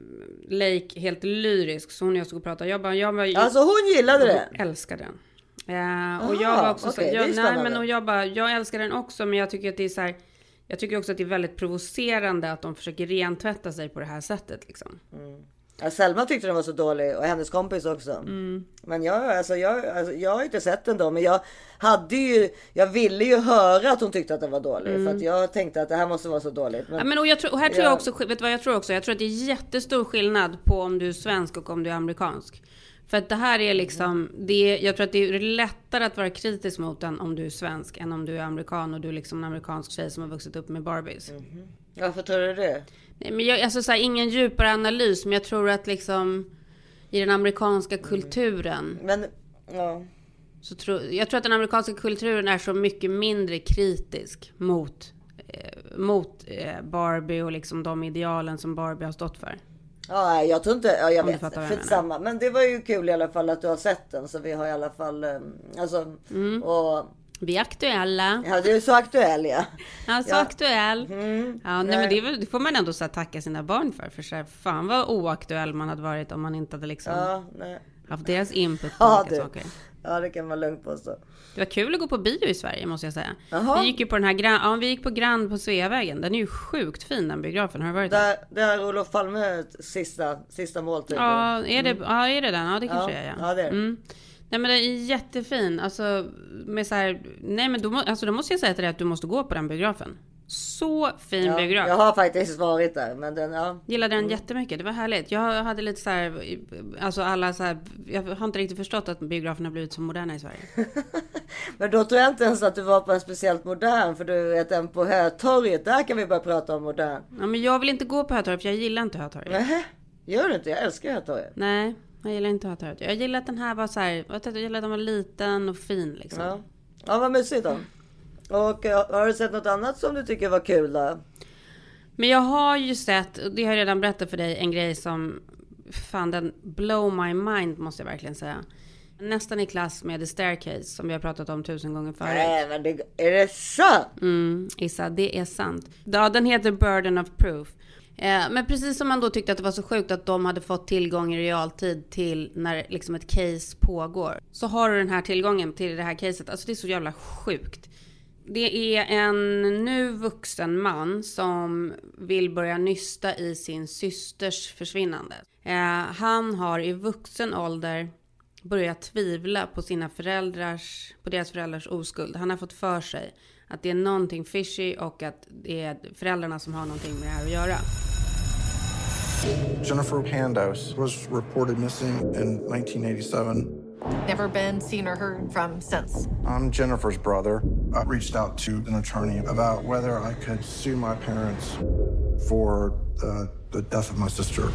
Lake helt lyrisk. Så hon och jag stod och pratade. Jag bara, jag bara, alltså hon gillade den? Jag älskar den. Eh, och Aha, jag var också okay, så, jag, nej men och jag bara, jag älskar den också, men jag tycker att det är så här, jag tycker också att det är väldigt provocerande att de försöker rentvätta sig på det här sättet liksom. Mm. Ja, Selma tyckte den var så dålig och hennes kompis också. Mm. Men jag, alltså, jag, alltså, jag har inte sett den då, men jag hade ju, jag ville ju höra att hon tyckte att den var dålig. Mm. För att jag tänkte att det här måste vara så dåligt. Men, ja, men och, jag tror, och här tror jag, jag också, vet vad jag tror också? Jag tror att det är jättestor skillnad på om du är svensk och om du är amerikansk. För att det här är liksom, det, jag tror att det är lättare att vara kritisk mot den om du är svensk än om du är amerikan och du är liksom en amerikansk tjej som har vuxit upp med Barbies. Mm-hmm. Varför tror du det? Nej, men jag, alltså så här, ingen djupare analys, men jag tror att liksom i den amerikanska kulturen. Mm. Men, ja. Så tror, jag tror att den amerikanska kulturen är så mycket mindre kritisk mot, eh, mot eh, Barbie och liksom de idealen som Barbie har stått för. Ja, jag tror inte, ja, jag vet, för samma. Men det var ju kul i alla fall att du har sett den. Så vi har i alla fall, alltså, mm. och... Vi är aktuella. Ja, du är så aktuell, ja. Ja, så ja. aktuell. Mm. Ja, nej, men det, det får man ändå så tacka sina barn för. För så här, fan vad oaktuell man hade varit om man inte hade liksom ja, nej. haft deras input på ja, olika saker. Ja, det kan man lugnt påstå. Det var kul att gå på bio i Sverige, måste jag säga. Aha. Vi gick ju på den här Grand, ja, vi gick på Grand på Sveavägen. Den är ju sjukt fin, den biografen. Har du varit där? Det är Olof Palme sista, sista måltid. Ja, är det, mm. ja, är det den? Ja, det kanske ja. är, ja. Ja, det är det. Mm. Nej, men det är jättefin. Alltså, med så här, nej, men då, alltså, då måste jag säga till dig att du måste gå på den biografen. Så fin ja, biograf. Jag har faktiskt varit där, men den, ja. Gillade den mm. jättemycket. Det var härligt. Jag hade lite så här, alltså alla så här, jag har inte riktigt förstått att biograferna har blivit så moderna i Sverige. Men då tror jag inte ens att du var på en speciellt modern, för du vet, en på Hötorget, där kan vi bara prata om modern. Ja, men jag vill inte gå på Hötorget, för jag gillar inte Hötorget. Nej, gör du inte? Jag älskar Hötorget. Nej, jag gillar inte Hötorget. Jag gillar att den här var så här, jag gillar att den var liten och fin liksom. Ja, ja, vad mysigt då. Och har du sett något annat som du tycker var kul då? Men jag har ju sett, det har jag redan berättat för dig, en grej som fan, den blow my mind, måste jag verkligen säga. Nästan i klass med The Staircase, som vi har pratat om tusen gånger förut. Nej, men det, är det sant? Mm, Issa, det är sant. Ja, den heter Burden of Proof. Eh, men precis som man då tyckte att det var så sjukt att de hade fått tillgång i realtid till när liksom ett case pågår, så har du den här tillgången till det här caset. Alltså det är så jävla sjukt. Det är en nu vuxen man som vill börja nysta i sin systers försvinnande. Eh, han har i vuxen ålder börjat tvivla på sina föräldrars, på deras föräldrars oskuld. Han har fått för sig att det är någonting fishy och att det är föräldrarna som har någonting med det här att göra. Jennifer Handos was reported missing in nineteen eighty-seven. Never been seen or heard from since. I'm Jennifer's brother. I reached out to an attorney about whether I could sue my parents for the, the death of my sister.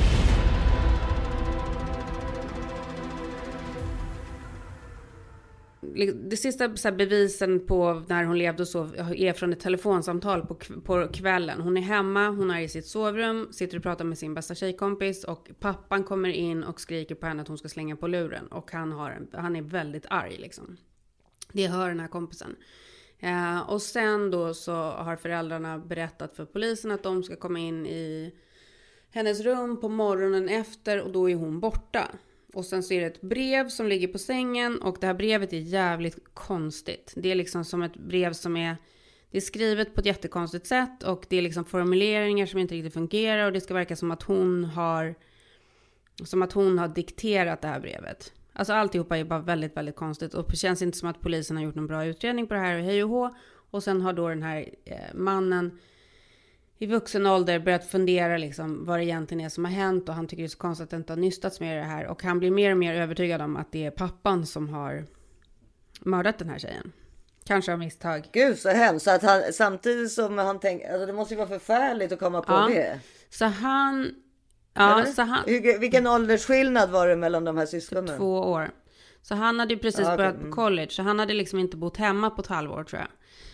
Det sista så här, bevisen på när hon levde och så är från ett telefonsamtal på, på kvällen. Hon är hemma, hon är i sitt sovrum, sitter och pratar med sin bästa tjejkompis, och pappan kommer in och skriker på henne att hon ska slänga på luren, och han, har en, han är väldigt arg liksom. Det hör den här kompisen. Eh, och sen då så har föräldrarna berättat för polisen att de ska komma in i hennes rum på morgonen efter, och då är hon borta. Och sen så är det ett brev som ligger på sängen, och det här brevet är jävligt konstigt. Det är liksom som ett brev som är, det är skrivet på ett jättekonstigt sätt, och det är liksom formuleringar som inte riktigt fungerar, och det ska verka som att hon har som att hon har dikterat det här brevet. Alltså alltihopa är bara väldigt, väldigt konstigt, och det känns inte som att polisen har gjort någon bra utredning på det här, och hej och hå. Och sen har då den här eh, mannen i vuxen ålder börjat fundera liksom vad det egentligen är som har hänt, och han tycker det är så konstigt att det inte har nystats med det här, och han blir mer och mer övertygad om att det är pappan som har mördat den här tjejen. Kanske av misstag. Gud så hemskt, så att han, samtidigt som han tänker, alltså det måste ju vara förfärligt att komma på ja. det. Så han, ja, så han, Hur, vilken åldersskillnad var det mellan de här syskonen? Två år. Så han hade ju precis ah, okay. börjat på college, så han hade liksom inte bott hemma på ett halvår, tror jag.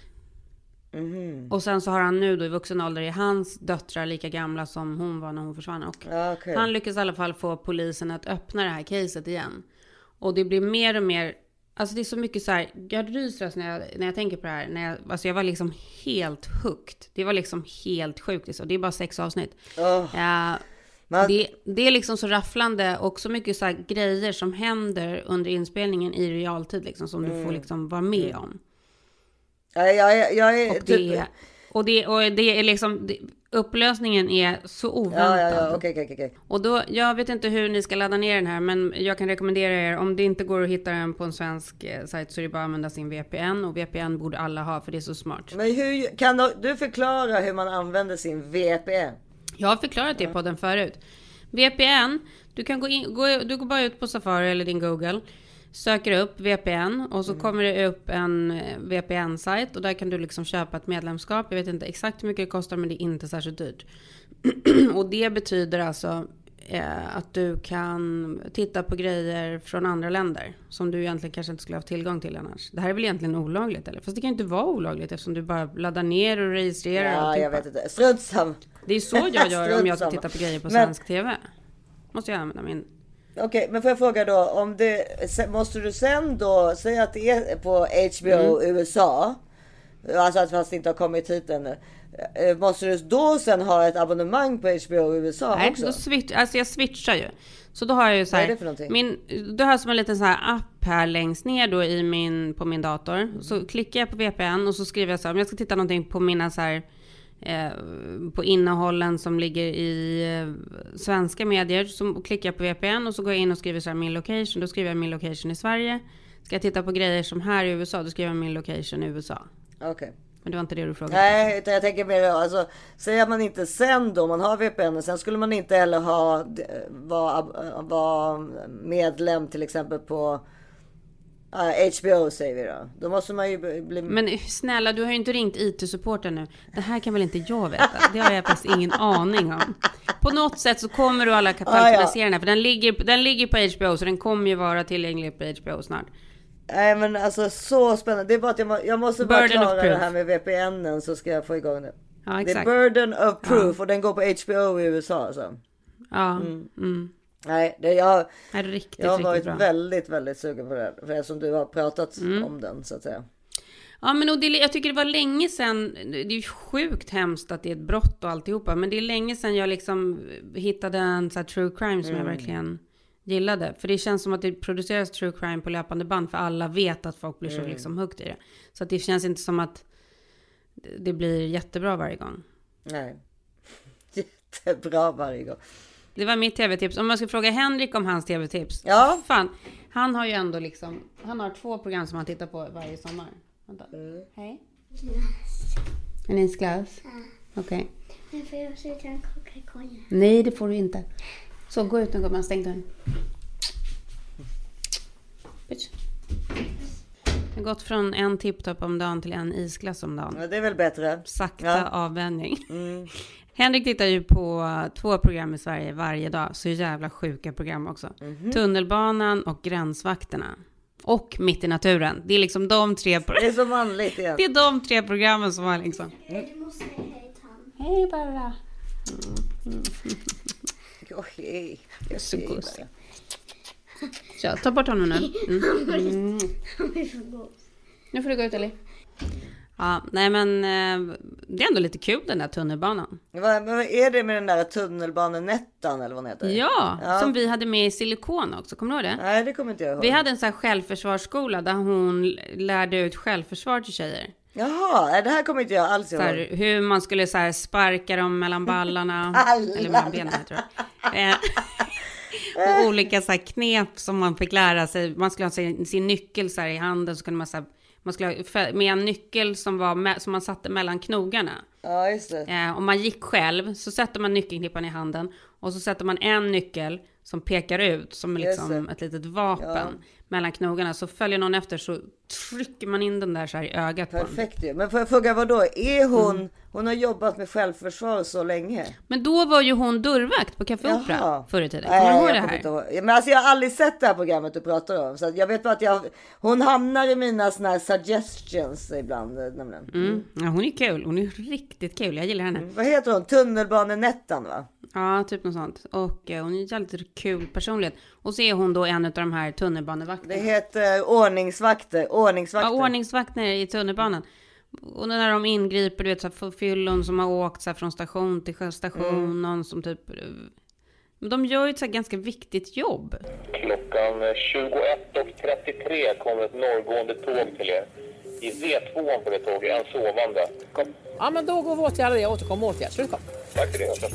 Mm. Och sen så har han nu då i vuxen ålder, är hans döttrar lika gamla som hon var när hon försvann, och okay. han lyckas i alla fall få polisen att öppna det här caset igen. Och det blir mer och mer, alltså det är så mycket så här, jag ryser när jag, när jag tänker på det här, när jag, alltså jag var liksom helt hooked. Det var liksom helt sjukt, och det är bara sex avsnitt. Oh. Uh, Man... Det, det är liksom så rafflande, och så mycket så här grejer som händer under inspelningen i realtid liksom, som mm. du får liksom vara med mm. om. Ja, jag, jag är och, det, typ... och, det, och det är liksom, det, upplösningen är så oväntad. Ja, ja, ja. Okej, okej, okej. Och då, jag vet inte hur ni ska ladda ner den här, men jag kan rekommendera er, om det inte går att hitta den på en svensk eh, sajt, så är det bara att använda sin V P N, och V P N borde alla ha, för det är så smart. Men hur, kan du förklara hur man använder sin V P N? Jag har förklarat det på den förut. V P N, du kan gå in, gå, du går bara ut på Safari eller din Google, söker upp V P N, och så mm. kommer det upp en V P N-sajt, och där kan du liksom köpa ett medlemskap. Jag vet inte exakt hur mycket det kostar, men det är inte särskilt dyrt. Och det betyder alltså eh, att du kan titta på grejer från andra länder som du egentligen kanske inte skulle ha tillgång till annars. Det här är väl egentligen olagligt, eller? Fast det kan inte vara olagligt, eftersom du bara laddar ner och registrerar. Ja, och jag vet inte. Struntsam. Det är så jag gör om jag ska titta på grejer på svensk men... tv. Måste jag använda min... Okej, okay, men får jag fråga då, om det, måste du sen då säga att det är på H B O mm. U S A, alltså att fast det inte har kommit hit ännu, måste du då sen ha ett abonnemang på H B O i U S A Nej, också? Nej, switch, alltså jag switchar ju. Så då har jag ju så här, vad är det för någonting? Min, då har jag som en liten så här app här längst ner då i min, på min dator. Mm. Så klickar jag på V P N och så skriver jag så här, om jag ska titta någonting på mina så här, eh, på innehållen som ligger i eh, svenska medier, så klickar jag på V P N och så går jag in och skriver så här min location. Då skriver jag min location i Sverige. Ska jag titta på grejer som här i U S A, då skriver jag min location i U S A. Okej. Okay. Men det var inte det du frågade. Nej, utan jag tänker mer, alltså, säger man inte sen då, man har V P N, sen skulle man inte heller ha, vara var medlem till exempel på uh, H B O, säger vi då. Då måste man ju bli... Men snälla, du har ju inte ringt I T-supporten nu. Det här kan väl inte jag veta? Det har jag faktiskt ingen aning om. På något sätt så kommer du alla kanal kunna se den här, för den ligger, den ligger på H B O, så den kommer ju vara tillgänglig på H B O snart. Nej, men alltså så spännande. Det är bara att jag, må, jag måste bara burden klara det här med V P N så ska jag få igång det. Ja, exakt. Det är burden of proof, ja. Och den går på H B O i U S A alltså. Ja. Mm. Mm. Nej, det, jag, är det riktigt, jag har varit bra. väldigt, väldigt sugen på det. För det som du har pratat mm. om den, så att säga. Ja, men och det, jag tycker det var länge sedan, det är ju sjukt hemskt att det är ett brott och alltihopa, men det är länge sedan jag liksom hittade en så här true crime som mm. jag verkligen gillade. För det känns som att det produceras true crime på löpande band, för alla vet att folk blir så mm. liksom högt i det. Så att det känns inte som att det blir jättebra varje gång. Nej, jättebra varje gång. Det var mitt tv-tips. Om man ska fråga Henrik om hans tv-tips. Ja. Fan, han har ju ändå liksom, han har två program som han tittar på varje sommar. Vänta. Mm. Hej. En isglass? Ja. Okej. Okay. Men får jag också ta en Coca-Cola? Nej, det får du inte. Så gå ut nu, går man stäng dörren. Bitch. Jag har gått från en tipptopp om dagen till en isglass om dagen. Ja, det är väl bättre. Sakta ja. avvänjning. Mm. Henrik tittar ju på två program i Sverige varje dag. Så jävla sjuka program också. Mm-hmm. Tunnelbanan och Gränsvakterna. Och Mitt i naturen. Det är liksom de tre... Det är så manligt igen. Det är de tre programmen som har liksom... Mm. Du måste säga hej till han. Hej bara. Mm. Okej. Okay. Så gos. Så, ta bort honom nu. Mm. Mm. Nu får du gå ut, Ellie. Ja, nej men det är ändå lite kul den där tunnelbanan. Vad, vad är det med den där tunnelbanenettan eller vad den heter? Ja, ja, som vi hade med i Silikon också, kommer du ihåg det? Nej, det kommer inte jag ihåg. Vi hade en sån här självförsvarsskola där hon lärde ut självförsvar till tjejer. Jaha, det här kommer inte jag alls ihåg. Så här, hur man skulle så här sparka dem mellan ballarna. eller mellan benen, tror jag. Och olika så här knep som man fick lära sig. Man skulle ha sin, sin nyckel så här i handen, så kunde man så här, man skulle ha med en nyckel som var med, som man satte mellan knogarna. Ja, just det. Eh, om man gick själv så sätter man nyckelknippan i handen och så sätter man en nyckel som pekar ut som liksom ett litet vapen ja. mellan knogarna. Så följer någon efter så trycker man in den där så här i ögat. Perfekt ju. Men får jag fråga, vad då? Är hon, mm. hon har jobbat med självförsvar så länge? Men då var ju hon dörrvakt på Café Opera förr i tiden. Kommer du ihåg det här? Inte, men alltså jag har aldrig sett det här programmet du pratar om. Så jag vet bara att jag, hon hamnar i mina såna här suggestions ibland. Nämligen. Mm. Ja, hon är kul. Hon är riktigt kul. Jag gillar henne. Mm. Vad heter hon? Tunnelbanenettan, va? Ja, typ något sånt. Och eh, hon är en jävligt kul personlighet. Och så är hon då en av de här tunnelbanevakterna. Det heter ordningsvakter. Ordningsvakter. Ja, ordningsvakter i tunnelbanan. Och när de ingriper, du vet, så här, fyllon som har åkt så här, från station till station. Mm. Någon som typ... De gör ju ett så här ganska viktigt jobb. Klockan tjugoett och trettiotre kommer ett norrgående tåg till er. I V två på det tåget, en sovande. Kom. Ja, men då går vi åtgärder. Jag återkommer åtgärd. Slut, kom. Tack för det.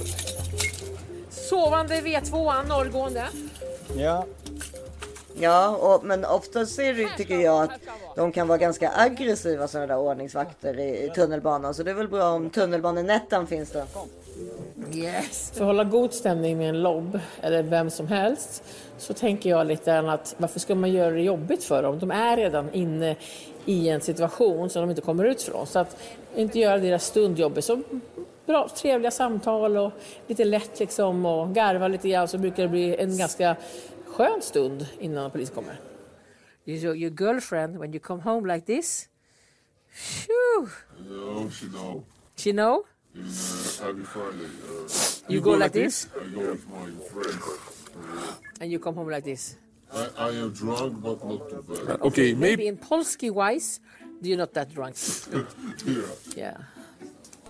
Sovande V två, norrgående. Ja. Ja, och, men oftast är det, tycker jag, att de kan vara ganska aggressiva sådana där ordningsvakter i, i tunnelbanan. Så det är väl bra om tunnelbanenettan finns där. Yes. För att hålla god stämning med en lobb eller vem som helst, så tänker jag lite att varför ska man göra det jobbigt för dem? De är redan inne i en situation som de inte kommer ut från. Så att inte göra deras stundjobbet så bra, trevliga samtal och lite lätt liksom och garva lite grann, så brukar det bli en ganska skön stund innan polisen kommer. Your, your girlfriend, when you come home like this, shoo. No, she know. She know? In, uh, every Friday. Uh, you, you go, go like this? this? I go with my friends. Uh, and you come home like this? I, I am drunk, but not too bad. Okay, okay, maybe in Polski wise, you're not that drunk. yeah. Yeah.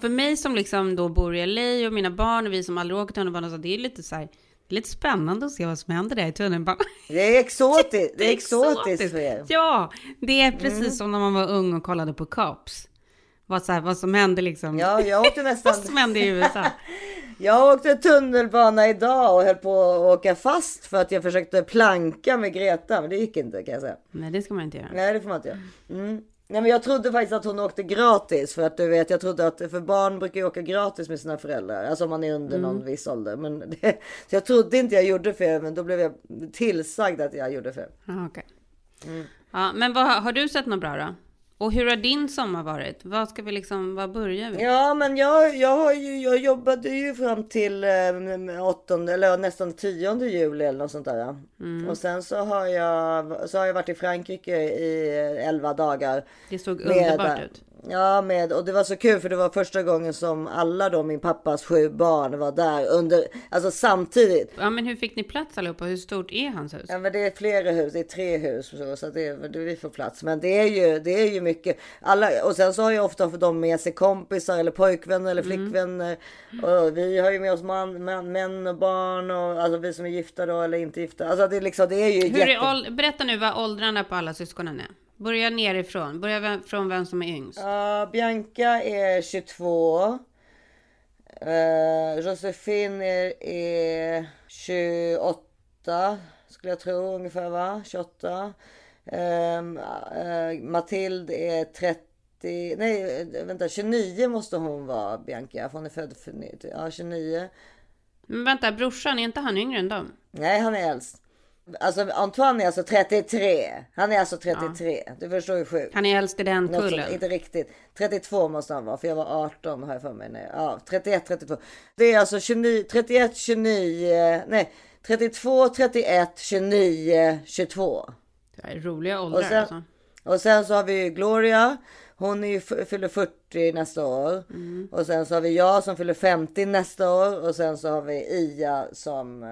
för mig som liksom då bor i L A och mina barn och vi som aldrig åker tunnelbana, så det är lite så här, det är lite spännande att se vad som händer där i tunnelbanan. Det är exotiskt, det är exotiskt för er. Ja, det är precis Mm. som när man var ung och kollade på Cops. Vad, så här, vad som hände liksom. Ja, jag åkte nästan... vad som hände i U S A. Jag åkte tunnelbana idag och höll på att åka fast för att jag försökte planka med Greta, men det gick inte, kan jag säga. Nej, det ska man inte göra. Nej, det får man inte göra. Mm. Nej, men jag trodde faktiskt att hon åkte gratis, för att du vet, jag trodde att för barn brukar ju åka gratis med sina föräldrar, alltså om man är under Mm. någon viss ålder. Men det, så jag trodde inte jag gjorde fel, men då blev jag tillsagd att jag gjorde fel. Ah, okej. Mm. Ja, men vad, har du sett något bra då? Och hur har din sommar varit? Vad ska vi liksom, vad börjar vi? Ja, men jag, jag, har ju, jag jobbade ju fram till eh, åttonde eller nästan tionde juli eller något sånt där. Mm. Och sen så har jag så har jag varit i Frankrike i elva dagar. Det såg med, underbart ut. Ja, med, och det var så kul för det var första gången som alla då min pappas sju barn var där under, alltså samtidigt. Ja, men hur fick ni plats allihopa? Hur stort är hans hus? Ja, men det är flera hus, det är tre hus så, så det, det vi får plats. Men det är ju, det är ju mycket. Alla, och sen så har jag ofta för dem med sig kompisar eller pojkvänner eller flickvänner. Mm. Och vi har ju med oss man, man, män och barn och alltså vi som är gifta då eller inte gifta. Alltså det är liksom, det är ju hur jätte... är åld- Berätta nu vad åldrarna på alla syskonen är. Börja nerifrån. Börja vem, från vem som är yngst. Ja, uh, Bianca är tjugotvå. Uh, Josefin är, är tjugoåtta. Skulle jag tro ungefär, va? tjugoåtta. Um, uh, Matilda är trettio. Nej, vänta. tjugonio måste hon vara, Bianca. För hon är född för ja, tjugonio. Men vänta, brorsan, är inte han yngre än dem? Nej, han är äldst. Alltså Antoine är alltså trettiotre. Han är alltså trettiotre. Ja. Du förstår ju sjukt. Han är äldst i den kullen. Inte riktigt. trettiotvå måste han vara. För jag var arton har jag för mig. Nej. Ja, trettioett, trettiotvå. Det är alltså tjugonio, trettioett, tjugonio. Nej, trettiotvå, trettioett, tjugonio, tjugotvå. Det är roliga åldrar och sen, alltså. Och sen så har vi Gloria. Hon är ju fyller fyrtio nästa år. Mm. Och sen så har vi jag som fyller femtio nästa år. Och sen så har vi Ia som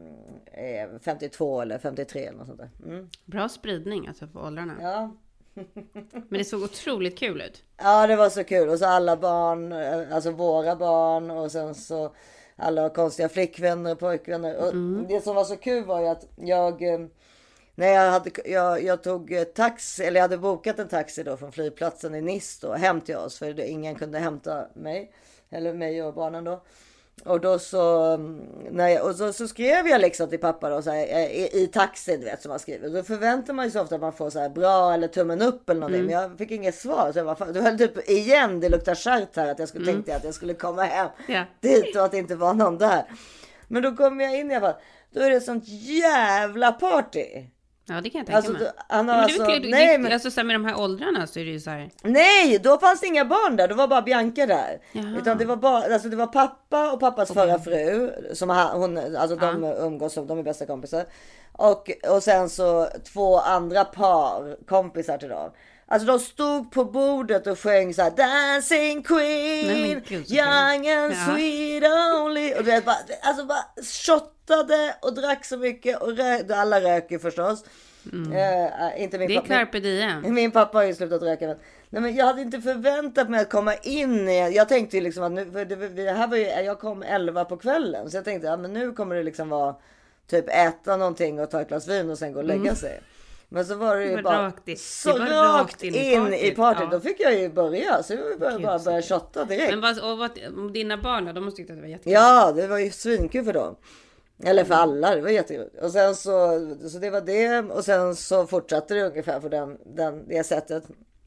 eh, är femtiotvå eller femtiotre eller något sånt där. Mm. Bra spridning alltså på åldrarna. Ja. Men det såg otroligt kul ut. Ja, det var så kul. Och så alla barn, alltså våra barn. Och sen så alla konstiga flickvänner och pojkvänner. Och mm. det som var så kul var ju att jag... Nej, jag, hade, jag, jag tog taxi, eller jag hade bokat en taxi då från flygplatsen i Nice då, hem till oss. För det, ingen kunde hämta mig, eller mig och barnen då. Och då så, nej, och så, så skrev jag liksom till pappa då, så här, i, i taxin, du vet, som man skriver. Då förväntar man ju så ofta att man får så här bra eller tummen upp eller någonting. Mm. Men jag fick inget svar. Så jag bara, det var typ igen, det luktar skärpt här, att jag skulle, mm. tänkte att jag skulle komma hem yeah. dit och att det inte var någon där. Men då kom jag in i alla fall. Då är det sånt jävla party. Ja, det kan jag tänka alltså, mig. Då, han har men alltså, det är nej, men... alltså så med de här åldrarna så är det ju så här. Nej, då fanns det inga barn där. Då var bara Bianca där. Jaha. Utan det var bara, alltså det var pappa och pappas okay. förra fru. Som hon, alltså ja. de umgås, de är bästa kompisar. Och, och sen så två andra par kompisar till dem. Alltså de stod på bordet och sjöng så här Dancing Queen, nej, Gud, young and ja. sweet only. Och du vet, bara, alltså bara shottade och drack så mycket. Och rö- alla röker förstås. Mm. Uh, inte min det är pappa, carpe diem. Min, min pappa har ju slutat röka. Men, nej, men jag hade inte förväntat mig att komma in i. Jag tänkte ju liksom att nu, för det, det här var ju, jag kom elva på kvällen. Så jag tänkte, ja men nu kommer det liksom vara typ äta någonting och ta ett glas vin och sen gå och lägga mm. sig. Men så var det ju det var bara rakt i, så var rakt, rakt in i partyt. I partyt. Ja. Då fick jag ju börja. Så jag började bara börja shotta direkt. Men vad, och vad, dina barn, de måste tycka att det var jättekul. Ja, det var ju svinkul för dem. Eller för alla, det var jättekul. Och sen så, så det var det. Och sen så fortsatte det ungefär på den, den, det sättet.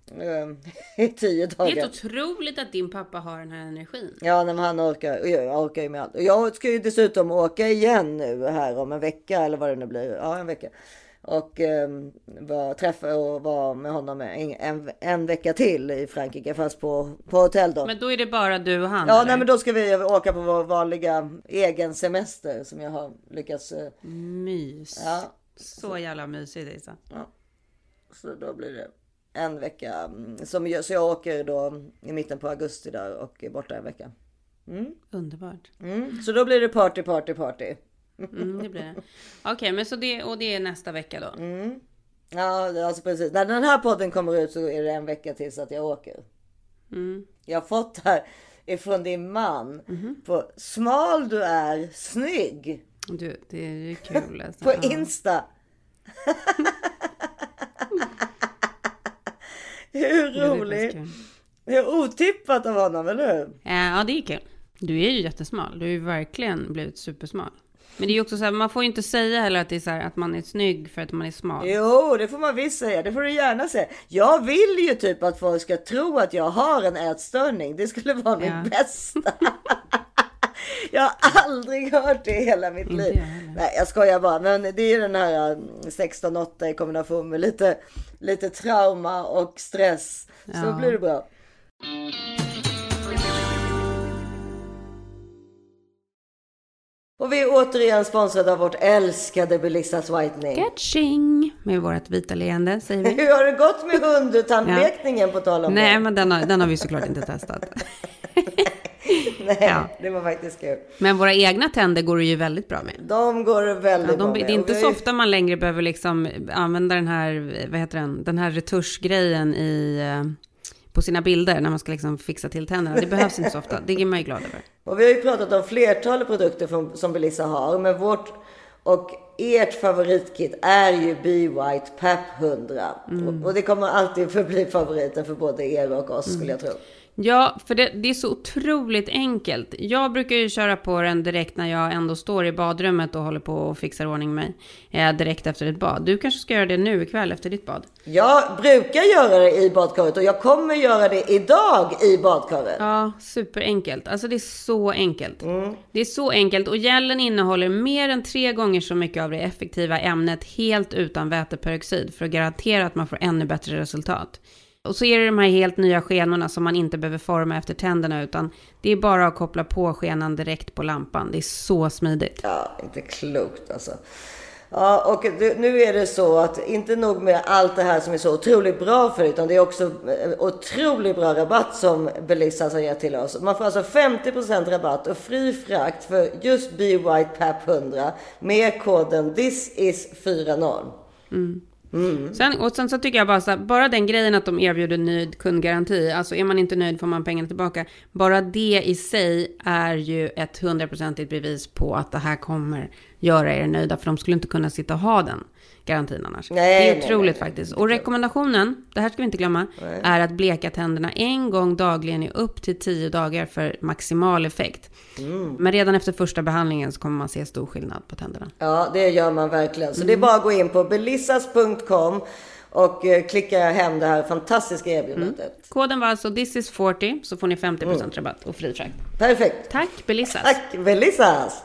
I tio dagar. Det är helt otroligt att din pappa har den här energin. Ja, men han orkar, jag orkar ju med allt. Och jag ska ju dessutom åka igen nu här om en vecka. Eller vad det nu blir. Ja, en vecka. Och eh, var, träffa och vara med honom en, en, en vecka till i Frankrike, fast på, på hotell då. Men då är det bara du och han? Ja, eller? Nej, men då ska vi åka på vår vanliga egen semester som jag har lyckats... Eh, Mys. Ja. Så jävla mysigt, Isa. Ja. Så då blir det en vecka. Som jag, så jag åker då i mitten på augusti där och är borta en vecka. Mm. Underbart. Mm. Så då blir det party, party, party. Mm, det blir det. Okej, okay, men så det, och det är nästa vecka då? Mm. Ja, alltså precis. När den här podden kommer ut så är det en vecka tills att jag åker. Mm. Jag har fått här, ifrån din man mm-hmm. på smal du är, snygg. Du, det är ju kul. Alltså. På Insta. Hur roligt. Det är otippat av honom, eller hur? Ja, det är kul. Du är ju jättesmal. Du är ju verkligen blivit supersmal. Men det är ju också så här, man får ju inte säga heller att det är så här, att man är snygg för att man är smal. Jo, det får man visst säga. Det får du gärna säga. Jag vill ju typ att folk ska tro att jag har en ätstörning. Det skulle vara ja. Mitt bästa. Jag har aldrig hört det i hela mitt inte liv. Jag Nej, jag skojar bara. Men det är den här sexton åtta i kombination med lite, lite trauma och stress. Så ja. Blir det bra. Och vi är återigen sponsrade av vårt älskade Belissas Whitening. Catching! Med vårt vita leende, säger vi. Hur har det gått med hundtandlekningen ja. På tal om Nej, det? men den har, den har vi såklart inte testat. Nej, ja. Det var faktiskt kul. Men våra egna tänder går det ju väldigt bra med. De går väldigt ja, de, bra med. Det är inte så ofta man längre behöver liksom använda den här, vad heter den, den här retuschgrejen i... på sina bilder när man ska liksom fixa till tänderna. Det behövs inte så ofta. Det är man ju glad över. Och vi har ju pratat om flertalet produkter från, som Belissa har. Men vårt och ert favoritkit är ju Be White P E P hundra. Mm. Och, och det kommer alltid förbli favoriten för både er och oss mm. skulle jag tro. Ja, för det, det är så otroligt enkelt. Jag brukar ju köra på den direkt när jag ändå står i badrummet och håller på och fixar ordning mig eh, direkt efter ett bad. Du kanske ska göra det nu ikväll efter ditt bad? Jag brukar göra det i badkaret och jag kommer göra det idag i badkaret. Ja, superenkelt. Alltså det är så enkelt. Mm. Det är så enkelt och gelen innehåller mer än tre gånger så mycket av det effektiva ämnet helt utan väteperoxid för att garantera att man får ännu bättre resultat. Och så är det de här helt nya skenorna som man inte behöver forma efter tänderna utan det är bara att koppla på skenan direkt på lampan. Det är så smidigt. Ja, inte klokt alltså. Ja, och nu är det så att inte nog med allt det här som är så otroligt bra för utan det är också otroligt bra rabatt som Belissas har gett till oss. Man får alltså femtio procent rabatt och fri frakt för just Be White P E P hundra med koden This is fyrtio. Mm. Mm. Sen, och sen så tycker jag bara så här, bara den grejen att de erbjuder nöjd kundgaranti, alltså är man inte nöjd får man pengarna tillbaka, bara det i sig är ju ett hundraprocentigt bevis på att det här kommer göra er nöjda, för de skulle inte kunna sitta och ha den garantin annars. Nej, det är otroligt nej, nej, faktiskt. Och rekommendationen, det här ska vi inte glömma, nej. Är att bleka tänderna en gång dagligen i upp till tio dagar för maximal effekt. Mm. Men redan efter första behandlingen så kommer man se stor skillnad på tänderna. Ja, det gör man verkligen. Så mm. det är bara att gå in på belissas punkt com och klicka hem det här fantastiska erbjudandet. Mm. Koden var alltså this is fyrtio, så får ni femtio procent mm. rabatt och fri frakt. Perfekt. Tack Belissas. Tack Belissas.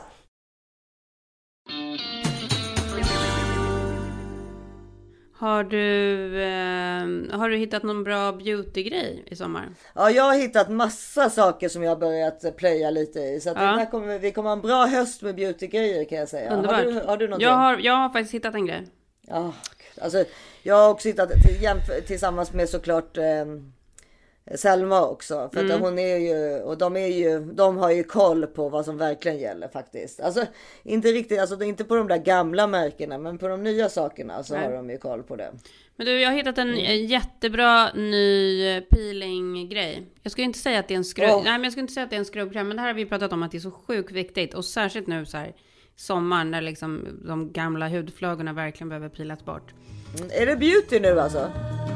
Har du, eh, har du hittat någon bra beautygrej i sommar? Ja, jag har hittat massa saker som jag har börjat plöja lite i. Så att ja. det här kommer, vi kommer ha en bra höst med beautygrejer kan jag säga. Underbart. Har du, har du någonting? Jag har, jag har faktiskt hittat en grej. Ja, alltså, jag har också hittat tillsammans med såklart... Eh, Selma också, för att mm. hon är ju, och de är ju, de har ju koll på vad som verkligen gäller faktiskt. Alltså inte riktigt, alltså inte på de där gamla märkena, men på de nya sakerna så Nej. Har de ju koll på det. Men du, jag har hittat en mm. jättebra ny peeling-grej. Jag skulle inte säga att det är en skrubb, oh. nej men jag skulle inte säga att det är en skrubbkräm, men det här har vi pratat om att det är så sjukt viktigt och särskilt nu så här sommaren när liksom de gamla hudflagorna verkligen behöver pilas bort. Mm. Är det beauty nu alltså?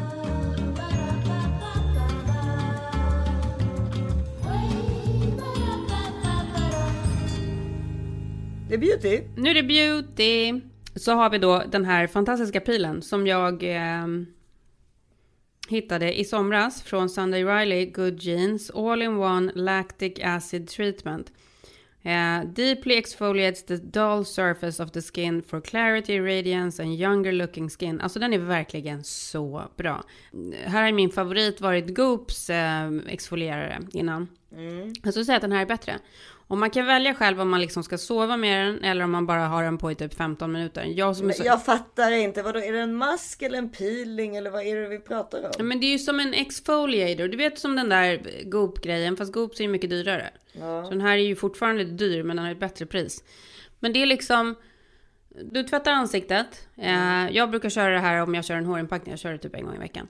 Det är beauty. Nu är det beauty. Så har vi då den här fantastiska pilen som jag eh, hittade i somras från Sunday Riley Good Genes All-in-One Lactic Acid Treatment. Uh, deeply exfoliates the dull surface of the skin for clarity, radiance and younger looking skin. Alltså den är verkligen så bra. Här är min favorit varit Goops uh, exfolierare innan. Mm. Jag skulle säga att den här är bättre. Och man kan välja själv om man liksom ska sova med den eller om man bara har den på i typ femton minuter. Jag, som så... jag fattar inte, vadå, är det en mask eller en peeling eller vad är det vi pratar om? Ja, men det är ju som en exfoliator, du vet som den där Goop-grejen, fast Goops är ju mycket dyrare. Ja. Så den här är ju fortfarande dyr men den har ett bättre pris. Men det är liksom, du tvättar ansiktet. Mm. Jag brukar köra det här om jag kör en hårinpackning, jag kör det typ en gång i veckan.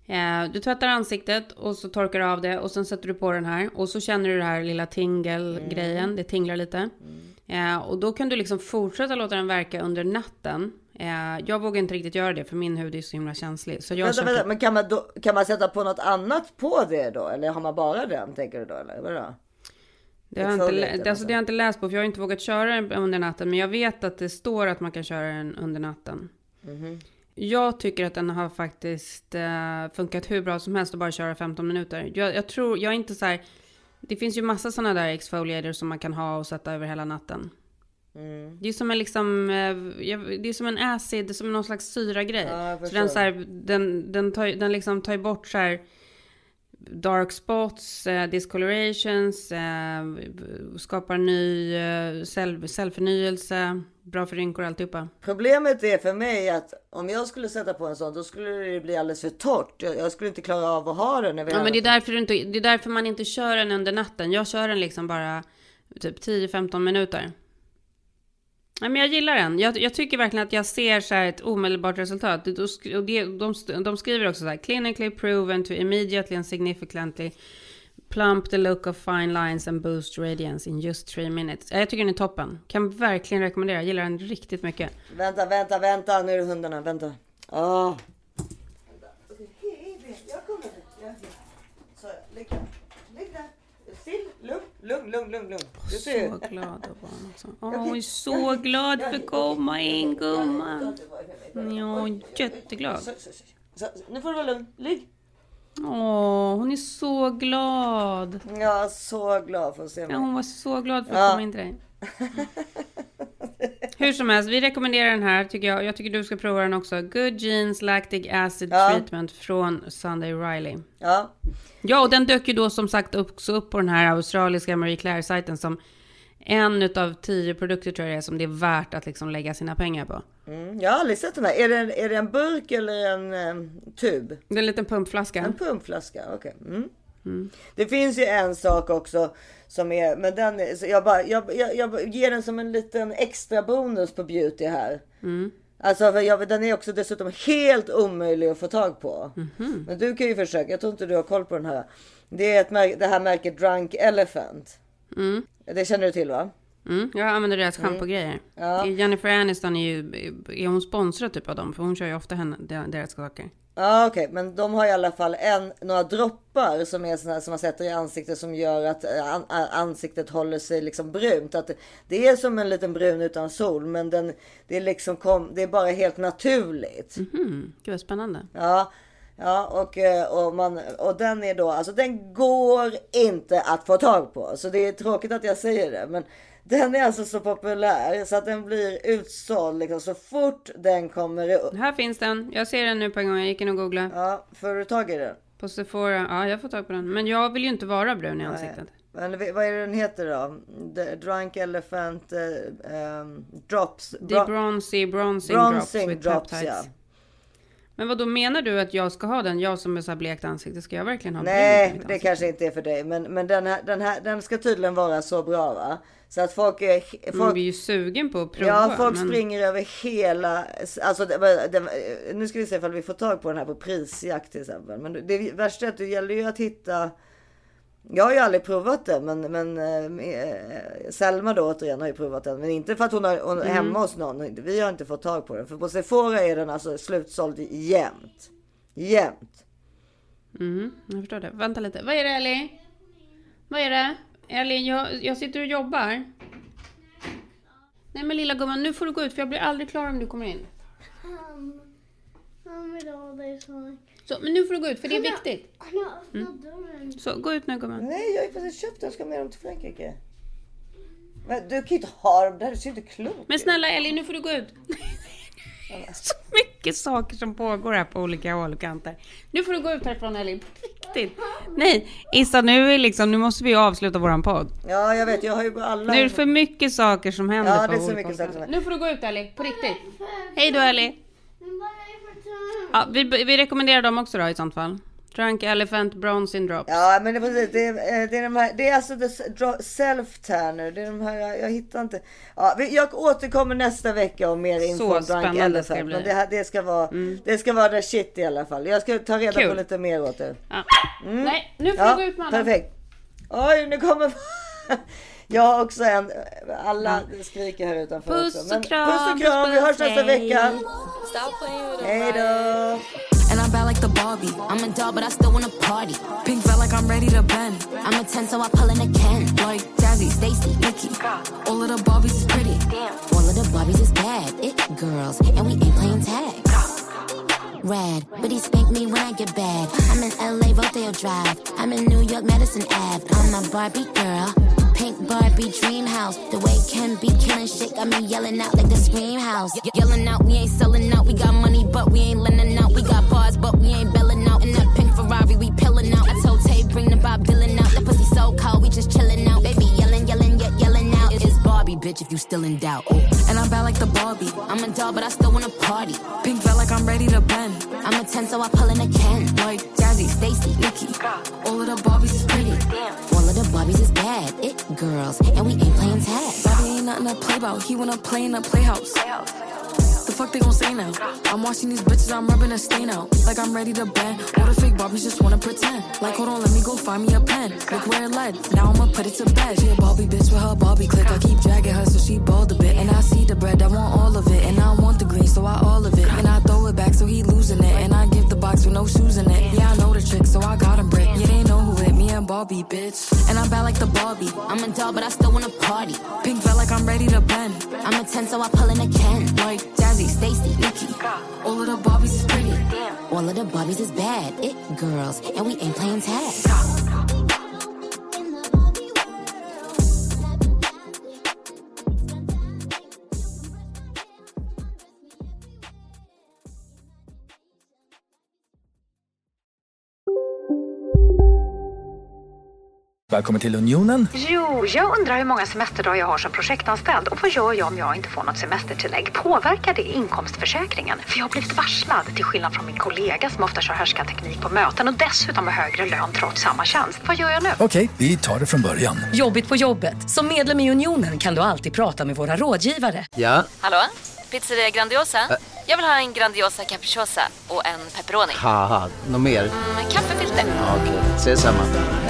Eh, du tvättar ansiktet och så torkar du av det. Och sen sätter du på den här. Och så känner du det här lilla tingelgrejen. Mm. Det tinglar lite. Mm. Eh, och då kan du liksom fortsätta låta den verka under natten. Eh, jag vågar inte riktigt göra det för min hud är så himla känslig. Så jag vänta, köper... vänta, men kan man, då, kan man sätta på något annat på det då? Eller har man bara den, tänker du då? Eller vadå? Det har, jag inte, lä- alltså, det har jag inte läst på för jag har inte vågat köra den under natten. Men jag vet att det står att man kan köra den under natten. Mm-hmm. Jag tycker att den har faktiskt uh, funkat hur bra som helst att bara köra femton minuter. Jag, jag tror, jag är inte så här... Det finns ju massa sådana där exfoliator som man kan ha och sätta över hela natten. Mm. Det är som en liksom det är som en acid, det är som någon slags syra grej. Ja, så den så här, den den tar den liksom tar bort så här dark spots, uh, discolorations, uh, skapar ny uh, cell, cellförnyelse, bra för rynkor och alltihopa. Problemet är för mig att om jag skulle sätta på en sån då skulle det bli alldeles för torrt. Jag, jag skulle inte klara av att ha den. När vi ja, men det är därför du inte, det är därför man inte kör den under natten. Jag kör den liksom bara typ tio femton minuter. Ja, men jag gillar den. Jag, jag tycker verkligen att jag ser så här ett omedelbart resultat. De, de, de skriver också så här: clinically proven to immediately and significantly plump the look of fine lines and boost radiance in just three minutes. Jag tycker den är toppen. Kan verkligen rekommendera. Jag gillar den riktigt mycket. Vänta, vänta, vänta. Nu är det hundarna. Vänta. Åh. Jag kommer. Så, ligg där. Ligg där. Still, lugn, lugn, lugn, lugn, lugn. Du ser. Så glad att vara också. Åh, hon är så glad för att komma in, gumman. Ja, jätteglad. Så, så, så, så. Nu får du vara lugn. Ligg. Åh, hon är så glad. Ja, så glad för att se mig. Ja, hon var så glad för att ja. komma in till dig. Hur som helst, vi rekommenderar den här tycker jag. Jag tycker du ska prova den också. Good Genes Lactic Acid ja. Treatment från Sunday Riley. Ja. Ja, och den dök ju då som sagt också upp på den här australiska Marie Claire-sajten som en utav tio produkter tror jag är som det är värt att liksom lägga sina pengar på. Mm, jag har aldrig sett den här. Är det en, är det en burk eller en um, tub? Det är en liten pumpflaska. En pumpflaska, okej. Okay. Mm. Mm. Det finns ju en sak också som är, men den är, så jag, bara, jag, jag, jag ger den som en liten extra bonus på beauty här. Mm. Alltså för jag, den är också dessutom helt omöjlig att få tag på. Mm-hmm. Men du kan ju försöka, jag tror inte du har koll på den här. Det är ett märke, det här märket Drunk Elephant. Mm. Det känner du till va? Mm. Jag använder deras schampogrejer. Mm. Ja. Jennifer Aniston är ju, är hon sponsrad typ av dem? För hon kör ju ofta henne, deras saker. Ja okej, okay. Men de har i alla fall en, några droppar som är såna som man sätter i ansiktet som gör att an, ansiktet håller sig liksom brunt. Att det, det är som en liten brun utan sol, men den, det, är liksom kom, det är bara helt naturligt. Mm-hmm. Gud vad spännande. Ja, ja och, och, man, och den är då, alltså den går inte att få tag på. Så det är tråkigt att jag säger det, men den är alltså så populär så att den blir utsåld liksom, så fort den kommer upp. Här finns den. Jag ser den nu på en gång. Jag gick in och googlade. Ja, får du tag i den? På Sephora. Ja, jag får tag på den. Men jag vill ju inte vara brun i ansiktet. Nej. Men vad är det den heter då? The Drunk Elephant uh, um, Drops. The Bron- Bronzy Bronzing, bronzing Drops. drops, drops ja. Men vad då menar du att jag ska ha den? Jag som är så här blekt ansikte, ska jag verkligen ha Nej, brun? det kanske inte är för dig. Men, men den, här, den, här, den ska tydligen vara så bra va? Så att folk är... Folk, man blir ju sugen på att prova. Ja, folk men... springer över hela... Alltså, det, det, nu ska vi se ifall vi får tag på den här på prisjakt till exempel. Men det värsta är att det gäller ju att hitta... Jag har ju aldrig provat det, men, men äh, Selma då återigen har ju provat den. Men inte för att hon är hon mm. hemma hos någon. Vi har inte fått tag på den. För på Sephora är den alltså slutsåld jämt. Jämt. Mm, jag förstår det. Vänta lite. Vad är det, Ellie? Vad är det? Ellie, jag, jag sitter och jobbar. Nej men lilla gumman, nu får du gå ut för jag blir aldrig klar om du kommer in. Um, um, det så... Så, men nu får du gå ut för det är viktigt. Mm. Så gå ut nu gumman. Nej, jag har ju precis köpt den. Jag ska med dem till Frankrike. Men du kan ju inte ha dem där, det ser inte klokt. Men snälla Ellie, nu får du gå ut. Så mycket saker som pågår här på olika håll och kanter. Nu får du gå ut härifrån Ellie. Riktigt. Nej, Issa, nu är liksom, nu måste vi avsluta våran podd. Ja, jag vet, jag har ju bara alla. Nu är det för mycket saker som händer. Ja, det är så mycket saker som händer. Nu får du gå ut Ellie, på riktigt. Hej då Ellie. Ja, vi, vi rekommenderar dem också då i sånt fall. Drunk Elephant, Bronze in Drops. Ja, men det är precis. Det är, det är de här, det är alltså self-tanner. Det är de här, jag hittar inte. Ja, jag återkommer nästa vecka om mer info om Drunk Elephant. Men det, här, det, ska vara, mm. det ska vara the shit i alla fall. Jag ska ta reda Kul. på lite mer åt det. Ja. Mm. Nej, nu får ja, jag gå ut med alla. Perfekt. Oj, nu kommer... Jag har också en... Alla skriker här utanför puss också. Men, och kram, puss och kram, vi hörs nästa vecka. Hej då. And I'm bad like the Barbie. I'm a doll, but I still wanna party. Pink felt like I'm ready to bend. I'm a ten, so I pull in a Ken. Like Jazzy, Stacy, Nikki. All of the Barbies is pretty. All of the Barbies is bad. It girls, and we ain't playing tag. Rad, but he spank me when I get bad. I'm in L A, Rodeo Drive. I'm in New York, Madison Ave. I'm a Barbie girl. Pink Barbie dream house. The way Ken be killing shit got me yelling out like the Scream House. Ye- yelling out, we ain't selling out. We got money, but we ain't lending out. We got bars, but we ain't belling out. In that pink Ferrari, we pillin' out. I told Tay, bring the Bob Dylan out. The pussy so cold, we just chillin' out. Baby yelling, yelling, yet yelling out. It's Barbie, bitch, if you still in doubt. Ooh. And I'm bad like the Barbie. I'm a doll, but I still wanna party. Pink felt like I'm ready to bend. I'm a ten, so I pull in a Ken. Like Jazzy, Stacy, Nikki. All of the Barbies is pretty. All of the Barbies is bad. It girls, and we ain't playing tag. Bobby ain't nothing to play about. He wanna play in a playhouse. The fuck they gon' say now? I'm watching these bitches, I'm rubbing a stain out. Like I'm ready to bend. All the fake Barbies just wanna pretend. Like hold on, let me go find me a pen. Look where it led. Now I'ma put it to bed. She a Barbie bitch with her Barbie click. I keep dragging her so she bald a bit. And I see the bread, I want all of it. And I want the green, so I all of it. And I throw it back so he losing it. And I give the box with no shoes in it. Yeah, I know the trick, so I got him brick. Yeah, they know who it, me and Barbie, bitch. And I'm bad like the Barbie. I'm a doll, but I still wanna party. Pink felt like I'm ready to bend. I'm a ten, so I pull in a Ken. Like Jazzy, Stacy, Nikki. All of the Barbies is pretty. All of the Barbies is bad. It girls, and we ain't playing tag. Välkommen till Unionen. Jo, jag undrar hur många semesterdagar jag har som projektanställd. Och vad gör jag om jag inte får något semestertillägg? Påverkar det inkomstförsäkringen? För jag har blivit varslad, till skillnad från min kollega som ofta kör härskarteknik på möten och dessutom har högre lön trots samma tjänst. Vad gör jag nu? Okej, vi tar det från början. Jobbigt på jobbet. Som medlem i Unionen kan du alltid prata med våra rådgivare. Ja. Hallå? Pizzeria Grandiosa? Ä jag vill ha en Grandiosa capriciosa och en pepperoni. Haha, något mer? Mm, kaffefilter. Ja, okej, ses samma.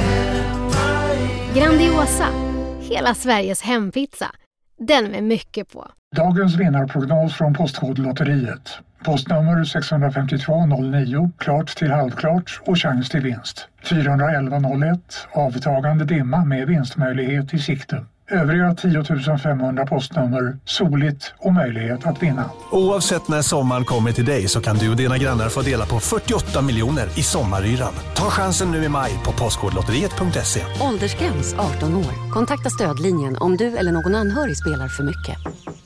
Grandiosa, hela Sveriges hempizza. Den med mycket på. Dagens vinnarprognos från Postkodlotteriet. Postnummer sex fem två noll nio, klart till halvklart och chans till vinst. fyra elva noll ett, avtagande dimma med vinstmöjlighet i sikte. Övriga tio tusen femhundra postnummer, soligt och möjlighet att vinna. Oavsett när sommaren kommer till dig så kan du och dina grannar få dela på fyrtioåtta miljoner i sommaryran. Ta chansen nu i maj på postkodlotteriet punkt se. Åldersgräns arton år. Kontakta stödlinjen om du eller någon anhörig spelar för mycket.